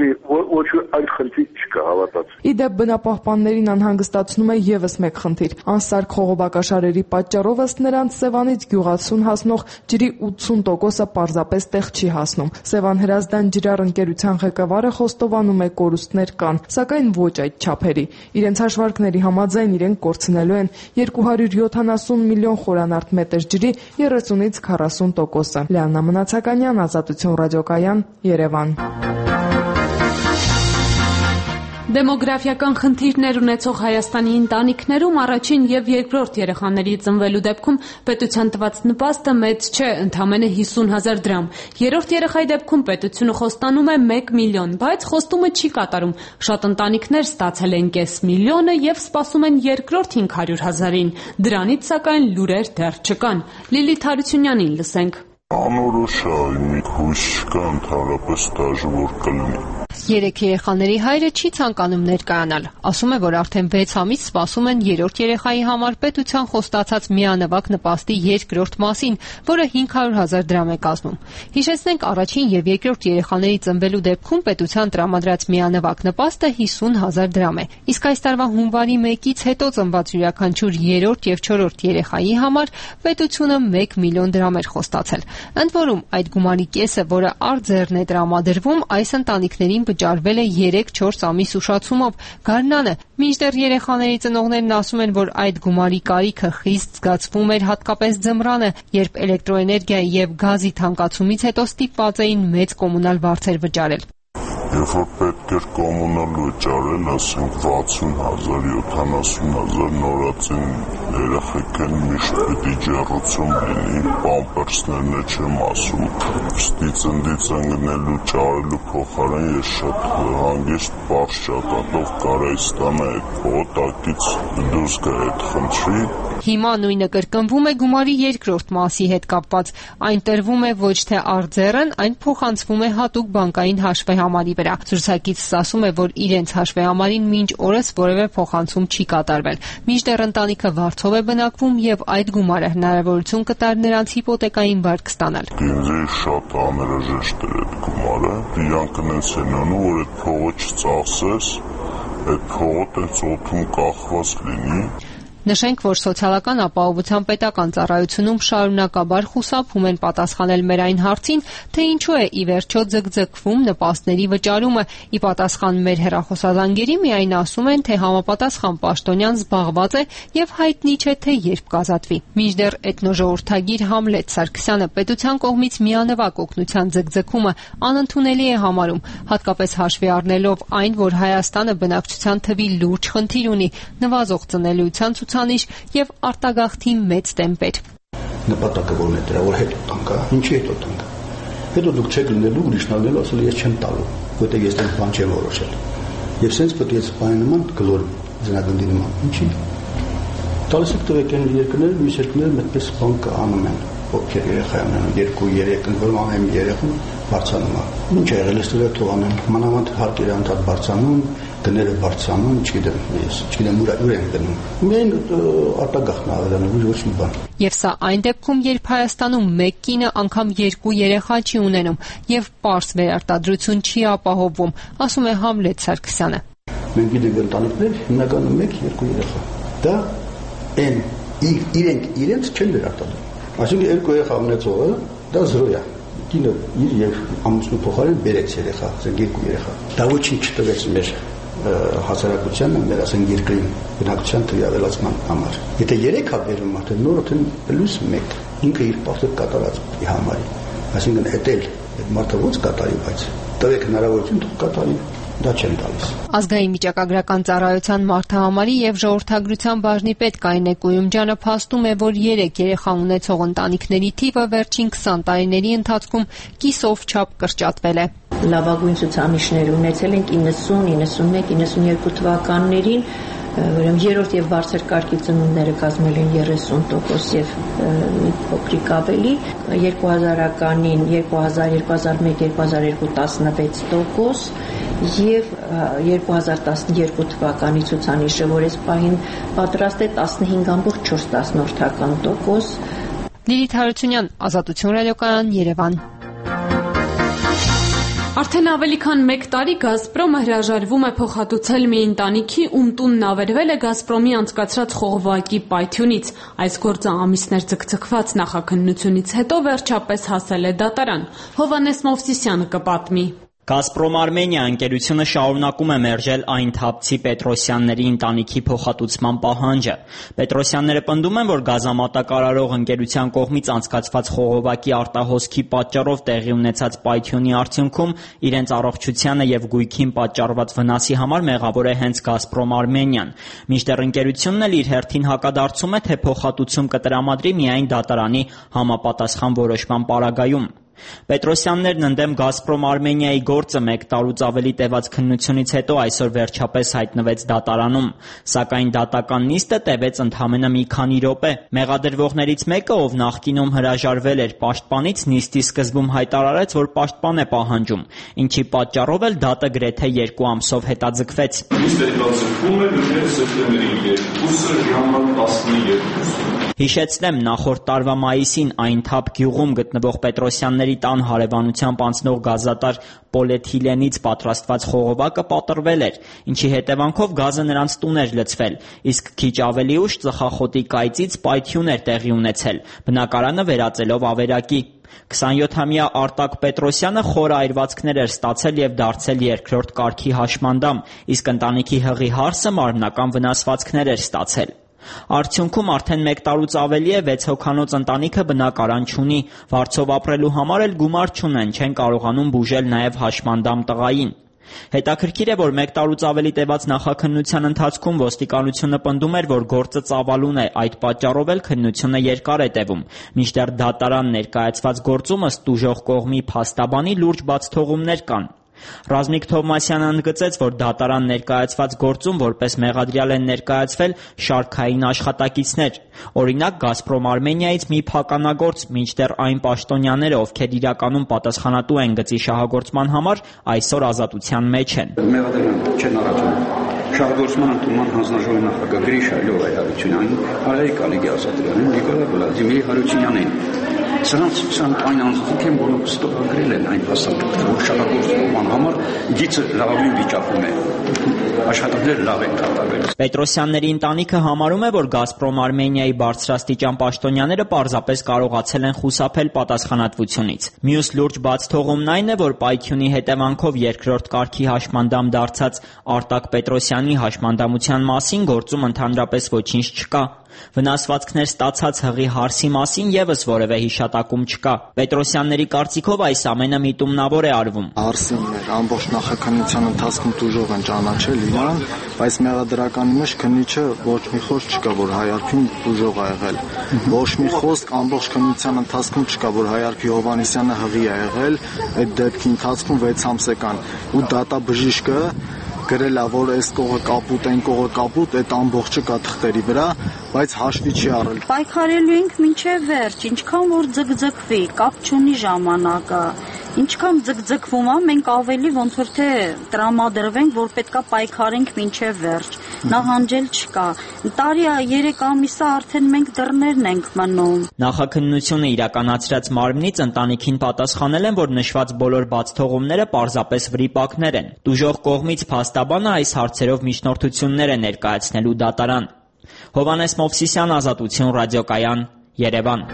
Ոչ մի այլ խնդիր չկա, հավատացեք։ Իդեպ բնապահպաններին անհանգստացնում է եւս մեկ խնդիր։ Անսարք խողովակաշարերի պատճառով ըստ նրանց Սևանից գյուղացուն հասնող ջրի ութսուն տոկոսը պարզապես տեղ չի հասնում։ Սևան Հրազդան ջրառ ընկերության ղեկավարը խոստովանում է կորուստներ կան, սակայն ոչ այդ չափերի։ Իրենց հաշվարկների համաձայն իրենք կորցնելու են երկու հարյուր յոթանասուն միլիոն խորանարդ մետր ջրի երեսունից քառասուն տոկոսը։ Լիաննա Մնացականյան, Ազատություն ռադիոկայան, Երևան։ Դեմոգրաֆիական խնդիրներ ունեցող Հայաստանի ընտանիքներում առաջին եւ երկրորդ երեխաների ծնվելու դեպքում պետության տված նպաստը մեծ չէ, ընդամենը հիսուն հազար դրամ։ Երրորդ երեխայի դեպքում պետությունը խոստանում է մեկ միլիոն, բայց խոստումը չի կատարում։ Շատ ընտանիքներ ստացել են կես միլիոնը եւ սպասում են երկրորդ հինգ հարյուր հազարին։ Դրանից սակայն լուրեր դեռ չկան։ Լիլիթ Հարությունյանին լսենք։ Անորոշ է, մի հույս չկա ընդհանրապես դաժվար կլինի։ Երեք երեխաների հայրը չի ցանկանում ներկայանալ, ասում է, որ արդեն վեց ամիս սպասում են երրորդ երեխայի համար պետության խոստացած միանվագ նպաստի երկրորդ մասին, որը հինգ հարյուր հազար դրամ է կազմում։ Հիշեցնենք, առաջին եւ երկրորդ երեխաների ծնվելու դեպքում պետության տրամադրած միանվագ նպաստը հիսուն հազար դրամ է, իսկ այս տարվա հունվարի մեկից հետո ծնված յուրաքանչյուր երրորդ եւ չորրորդ երեխայի համար պետությունը մեկ միլիոն դրամ էր խոստացել։ Ընդ որում, այդ գումարի կեսը, որը արձերն է տրամադրվում, այս ընտանիքներին վճարվել է երեք-չորս ամիս ուշացումով։ Գարնանը, մինչդեռ երեխաների ծնողներն ասում են, որ այդ գումարի կարիքը խիստ զգացվում էր հատկապես ձմռանը, երբ էլեկտրոէներգիայի եւ գազի թանկացումից հետո ստիպված էին մեծ կոմունալ վարձեր վճարել։ Երբ որ պետք էր կոմունալ վճարել, ասենք վաթսուն հազար, յոթանասուն հազար, նորածին երեխեք են միշտ պիտի ջեռուցում լինի, պամպերսներն է չեմ ասում, վստի ծնդից ընգնելու ճարելու փոխարեն ես շատ հանգիստ պարզ ճակատով կարայի ստանա այդ փողոտակից դուրս գա այդ խնդրի։ Հիմա նույնը կրկնվում է գումարի երկրորդ մասի հետ կապված, այն տրվում է ոչ թե արձերն, այն փոխանցվում է հատուկ բանկային հաշվեհամարի վրա։ Զրուցակիցս ասում է, որ իրենց հաշվեհամարին մինչ օրս որևէ փոխանցում չի կատարվել։ Մինչդեռ ընտանիքը վարձով է բնակվում եւ այդ գումարը հնարավորություն կտար նրանց հիպոթեկային վարկ ստանալ։ Ինձ շատ անհրաժեշտ էր այդ գումարը, իրանք նենց են անում, որ այդ փողը չծախսես, այդ փողը տենց օդում կախված լինի։ Նշենք, որ սոցիալական ապահովության պետական ծառայությունում շարունակաբար խուսափում են պատասխանել մեր այն հարցին, թե ինչու է ի վերջո ձգձգվում նպաստների վճարումը։ Ի պատասխան մեր հեռախոսազանգերի միայն ասում են, թե համապատասխան պաշտոնյան զբաղված է եւ հայտնի չէ, թե երբ կազատվի։ Մինչդեռ էթնոժողովրդագիր Համլետ Սարգսյանը պետության կողմից միանվագ օգնության ձգձգումը անընդունելի է համարում, հատկապես հաշվի առնելով այն, որ Հայաստանը բնակչության թվի լուրջ խնդիր ունի, նվազող ծնելիության եւ արտագաղթի մեծ տեմպեր։ Նպատակը որն է դրա, որ հետո տանկա, ինչի հետո տանկա։ Հետո դուք չեք լինելու, ուրիշն ալնելու, ասել ես չեմ տալու, որտեղ ես դեռ բան չեմ որոշել։ Եվ սենց պետք է սպայի նման գլոր զնագնդի նման, ինչի։ Տալիս եք տվեք են երկրները, մյուս երկրները այդպես բան կանում են, ովքեր երեխայան են, երկու, երեք, ընկնում ամեն երեխուն բարձանում է։ Ինչ է եղել, ես դրա թողանում, մանավանդ հարկ էր անդադ բարձանում, գները բարձանում, չգիտեմ, ես չգիտեմ ուր ուր են գնում։ Միայն արտագաղթն ավելանում, ոչ մի բան։ Եվ սա այն դեպքում, երբ Հայաստանում մեկ կինը անգամ երկու երեխա չի ունենում եւ պարզ վերարտադրություն չի ապահովվում, ասում է Համլետ Սարգսյանը։ Մենք գիտենք ընտանիքներ հիմնականում մեկ երկու երեխա։ Դա են իրենք իրենց չեն վերարտադրում։ Այսինքն երկու երեխա ունեցողը դա զրո է։ Կինը իր եւ ամուսնու փոխարեն բերեց երեխա, ասենք երկու երեխա։ Դա ոչինչ չտվեց մեր հասարակությանը, մեր ասենք երկրին բնակչության թվի ավելացման համար։ Եթե երեք հա բերում արդեն նորը պլյուս մեկ, ինքը իր պարտքը կատարած ի համարի։ Այսինքն էտել այդ մարդը ոնց կատարի, բայց տվեք հնարավորություն թող կատարի, դա չեն տալիս։ Ազգային վիճակագրական ծառայության մարդահամարի եւ ժողովրդագրության բաժնի պետ Կայնե Կույումջյանը փաստում է, որ երեք երեխա ունեցող ընտանիքների թիվը վերջին քսան տարիների ընթացքում կիսով չափ կրճատվել է։ Լավագույն ցուցանիշներ ունեցել ենք իննսուն, իննսունմեկ, իննսունյոթ թվականներին, ուրեմն երրորդ եւ բարձր կարգի ծնունդները կազմել են երեսուն տոկոս եւ մի փոքրիկ ավելի, երկու հազարականին երկու հազար, երկու հազար մեկ, երկու հազար երկու տասնվեց տոկոս եւ երկու հազար տասներկու թվականի ցուցանիշը, որ այս պահին պատրաստ է տասնհինգ ամբողջ չորս տասնորդական տոկոս։ Լիլիթ Հարությունյան, Ազատություն ռադիոկայան, Երևան։ Արդեն ավելի քան մեկ տարի Գազպրոմը հրաժարվում է փոխհատուցել մի ընտանիքի, ում տունն ավերվել է Գազպրոմի անցկացրած խողովակի պայթյունից։ Այս գործը ամիսներ ձգձգված նախաքննությունից հետո վերջապես հասել է դատարան։ Հովհաննես Մովսիսյանը կպատմի։ Գազպրոմ Արմենիա ընկերությունը շարունակում է մերժել այն թափցի Պետրոսյանների ընտանիքի փոխհատուցման պահանջը։ Պետրոսյանները պնդում են, որ գազամատակարարող ընկերության կողմից անցկացված խողովակի արտահոսքի պատճառով տեղի ունեցած պայթյունի արդյունքում իրենց առողջությանը եւ գույքին պատճառված վնասի համար մեղավոր է հենց Գազպրոմ Արմենիան։ Մինչդեռ ընկերությունն էլ իր հերթին հակադարձում է, թե փոխհատուցում կտրամադրի միայն դատարանի համապատասխան որոշման պարագայում։ Պետրոսյաններն ընդդեմ «Գազպրոմ Արմենիայի» գործը մեկ տարուց ավելի տևած քննությունից հետո այսօր վերջապես հայտնվեց դատարանում, սակայն դատական նիստը տևեց ընդամենը մի քանի րոպե։ Մեղադրվողներից մեկը, ով նախկինում հրաժարվել էր պաշտպանից, նիստի սկզբում հայտարարեց, որ պաշտպան է պահանջում, ինչի պատճառով էլ դատը գրեթե երկու ամսով հետաձգվեց։ Հիշեցնեմ, նախորդ տարվա մայիսին Այնթափ գյուղում գտնվող Պետրոսյանների տան հարևանությամբ անցնող գազատար պոլիէթիլենից պատրաստված խողովակը պատռվել էր, ինչի հետևանքով գազը նրանց տուն էր լցվել, իսկ քիչ ավելի ուշ ծխախոտի կայծից պայթյուն էր տեղի ունեցել, բնակարանը վերածելով ավերակի։ քսանյոթամյա Արտակ Պետրոսյանը խոր այրվածքներ էր ստացել և դարձել երկրորդ կարգի հաշմանդամ, իսկ ընտանիքի հղի հարսը մարմնական վնասվածքներ էր ստացել։ Արդյունքում արդեն մեկ տարուց ավելի է վեց հոգանոց ընտանիքը բնակարան չունի, վարձով ապրելու համար էլ գումար չունեն, չեն կարողանում բուժել նաև հաշմանդամ տղային։ Հետաքրքիր է, որ մեկ տարուց ավելի տևած նախաքննության ընթացքում ոստիկանությունը պնդում էր, որ գործը ծավալուն է, այդ պատճառով էլ քննությունը երկար է տևում, մինչդեռ դատարան ներկայացված գործում ըստ տուժող կողմի փաստաբանի լուրջ բացթողումներ կան։ Ռազմիկ Թովմասյանը ընդգծեց, որ դատարան ներկայացված գործում որպես մեղադրյալ են ներկայացվել շարքային աշխատակիցներ, օրինակ «Գազպրոմ Արմենիայից» մի փականագործ, մինչդեռ այն պաշտոնյաները, ովքեր իրականում պատասխանատու են գծի շահագործման համար, այսօր ազատության մեջ են։ Մեղադրյալ չեն առաջանում։ Շահագործման ընդունման հանձնաժողովի նախագահ Գրիշա Լյովայի Հարությունյանին, Արայիկ Ալիգի Ասատրյանին, Նիկոլայ Վլադիմիրի Հարությունյանին։ Սրանց ցանկ այն անձնիկ են, որոնք ստորագրել են այն փաստաթղթը, որ շահագործման համար գիծը լավագույն վիճակում է։ Աշխատանքները լավ են կատարվել։ Պետրոսյանների ընտանիքը համարում է, որ «Գազպրոմ Արմենիայի» բարձրաստիճան պաշտոնյաները պարզապես կարողացել են խուսափել պատասխանատվությունից։ Մյուս լուրջ բացթողումն այն է, որ պայթյունի հետևանքով երկրորդ կարգի հաշմանդամ դարձած Արտակ Պետրոսյանի հաշմանդամության մասին գործում ընդհանրապես ոչինչ չկա։ Վնասվածքներ ստացած հղի հարսի մասին ևս որևէ հիշատակում չկա։ Պետրոսյանների կարծիքով այս ամենը միտումնավոր է արվում։ Հարսին մեր ամբողջ նախաքննության ընթացքում տուժող են ճանաչել իրան, բայց մեղադրականի մեջ քննիչը ոչ մի խոսք չկա, որ Հայարփին տուժող ա եղել։ Ոչ մի խոսք ամբողջ քննության ընթացքում չկա, որ Հայարփի Հովհաննիսյանը հղի ա եղել, այդ դեպքի ընթացքում վեց ամսական ու դատաբժիշկը գրել է, որ այս կողը կապուտ, այն կողը կապուտ, այդ ամբողջը կա թղթերի վրա, բայց հաշվի չի առել։ Պայքարելու ենք մինչև վերջ, ինչքան որ ձգձգվի, կապ չունի ժամանակը։ Ինչքան ձգձգվում է, մենք ավելի ոնց որ թե տրամադրվենք, որ պետքա պայքարենք մինչև վերջ։ Նահանջել չկա։ Տարի երեք ամիսը արդեն մենք դռներն ենք մնում։ Նախաքննությունը իրականացրած մարմնից ընտանիքին պատասխանել են, որ նշված բոլոր բացթողումները պարզապես վրիպակներ են։ Տուժող կողմից փաստաբանը այս հարցերով միջնորդություններ է ներկայացնելու դատարան։ Հովհաննես Մովսիսյան, Ազատություն, ռադիոկայան, Երևան։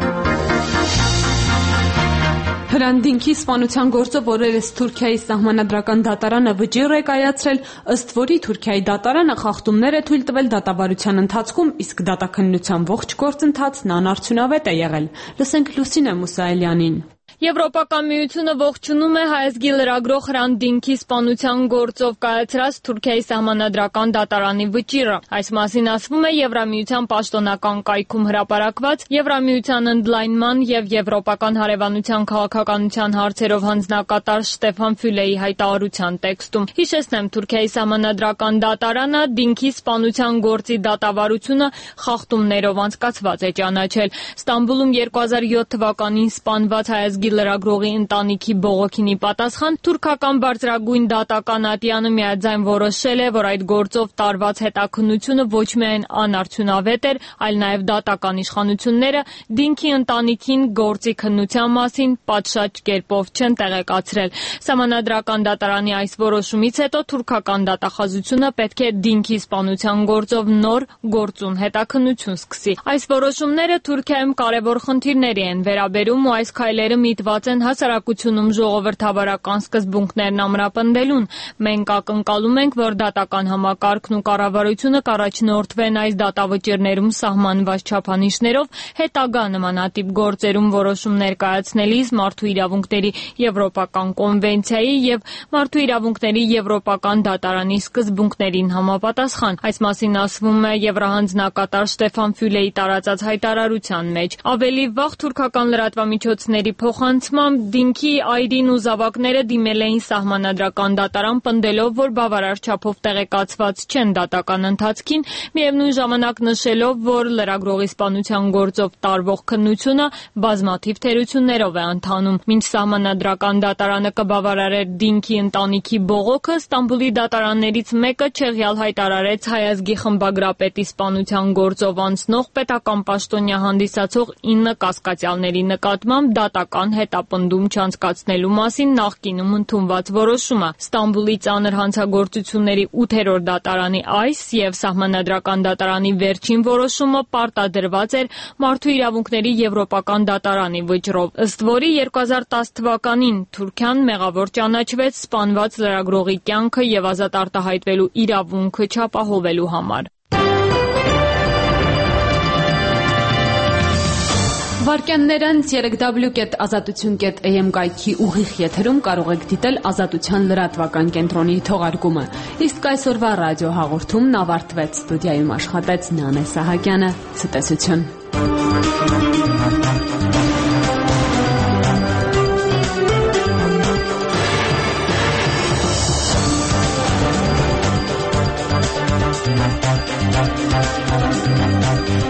Հրանդինքի սպանության գործով օրերս Թուրքիայի սահմանադրական դատարանը վճիռ է կայացրել, ըստ որի Թուրքիայի դատարանը խախտումներ է թույլ տվել դատավարության ընթացքում, իսկ դատաքննության ողջ գործընթացն անարդյունավետ է եղել։ Լսենք Լուսինե Մուսայելյանին։ Եվրոպական միությունը ողջունում է հայազգի լրագրող Հրանդինքի սպանության գործով կայացրած Թուրքիայի սահմանադրական դատարանի վճիռը։ Այս մասին ասվում է Եվրամիության պաշտոնական կայքում հրապարակված Եվրամիության ընդլայնման և Եվրոպական հարևանության քաղաքականության հարցերով հանձնակատար Շտեֆան Ֆյուլեի հայտարարության տեքստում։ Հիշեցնեմ, Թուրքիայի սահմանադրական դատարանը Դինքի սպանության գործի դատավարությունը խախտումներով անցկացված է ճանաչել։ Ստամբուլում երկու հազար յոթ թվականին սպանված հայազգի լրագրողի ընտանիքի բողոքինի պատասխան թուրքական բարձրագույն դատական ատյանը միաձայն որոշել է, որ այդ գործով տարված հետաքննությունը ոչ միայն անարդյունավետ էր, այլ նաև դատական իշխանությունները Դինքի ընտանիքին գործի քննության մասին պատշաճ կերպով չեն տեղեկացրել։ Սահմանադրական դատարանի այս որոշումից հետո թուրքական դատախազությունը պետք է Դինքի սպանության գործով նոր գործուն հետաքննություն սկսի։ Այս որոշումները Թուրքիայում կարևոր խնդիրների են վերաբերում ու այս քայլերը միտված են հասարակությունում ժողովրդավարական սկզբունքներն ամրապնդելուն։ Մենք ակնկալում ենք, որ դատական համակարգն ու կառավարությունը կառաջնորդվեն այս դատավճիռներում սահմանված չափանիշներով, հետագա նմանատիպ գործերում որոշում ներկայացնելիս մարդու իրավունքների եվրոպական կոնվենցիայի և մարդու իրավունքների եվրոպական դատարանի սկզբունքներին համապատասխան։ Այս մասին ասվում է եվրահանձնակատար Շտեֆան Ֆյուլեի տարածած հայտարարության մեջ։ Ավելի վաղ թուրքական լրատվամիջոցների փոխ փոխանցմամբ դինքի այրին ու զավակները դիմել էին սահմանադրական դատարան, պնդելով, որ բավարար չափով տեղեկացված չեն դատական ընթացքին, միևնույն ժամանակ նշելով, որ լրագրողի սպանության գործով տարվող քննությունը բազմաթիվ թերություններով է ընթանում։ Մինչ սահմանադրական դատարանը կբավարարեր դինքի ընտանիքի բողոքը, Ստամբուլի դատարաններից մեկը չեղյալ հայտարարեց Հայ ազգի խմբագրապետի սպանության գործով անցնող պետական պաշտոնյա հանդիսացող ինը կասկածյալների նկատմամբ դատական հետապնդում չանցկացնելու մասին նախկինում ընդունված որոշումը։ Ստամբուլի ծանր հանցագործությունների ութերորդ դատարանի այս եւ սահմանադրական դատարանի վերջին որոշումը պարտադրված էր Մարդու իրավունքների եվրոպական դատարանի վճռով, ըստ որի երկու հազար տասը թվականին Թուրքիան մեղավոր ճանաչվեց սպանված լրագրողի կյանքը եւ ազատ արտահայտվելու իրավունքը չապահովելու համար։ Վարկյաններն երեք դաբլյու կետ ազատություն կետ էյ էմ կայքի ուղիղ եթերում կարող եք դիտել Ազատության լրատվական կենտրոնի թողարկումը։ Իսկ այսօրվա ռադիո հաղորդումն ավարտվեց։ Ստուդիայում աշխատեց Նանե Սահակյանը։ Ցտեսություն։ We'll be right back.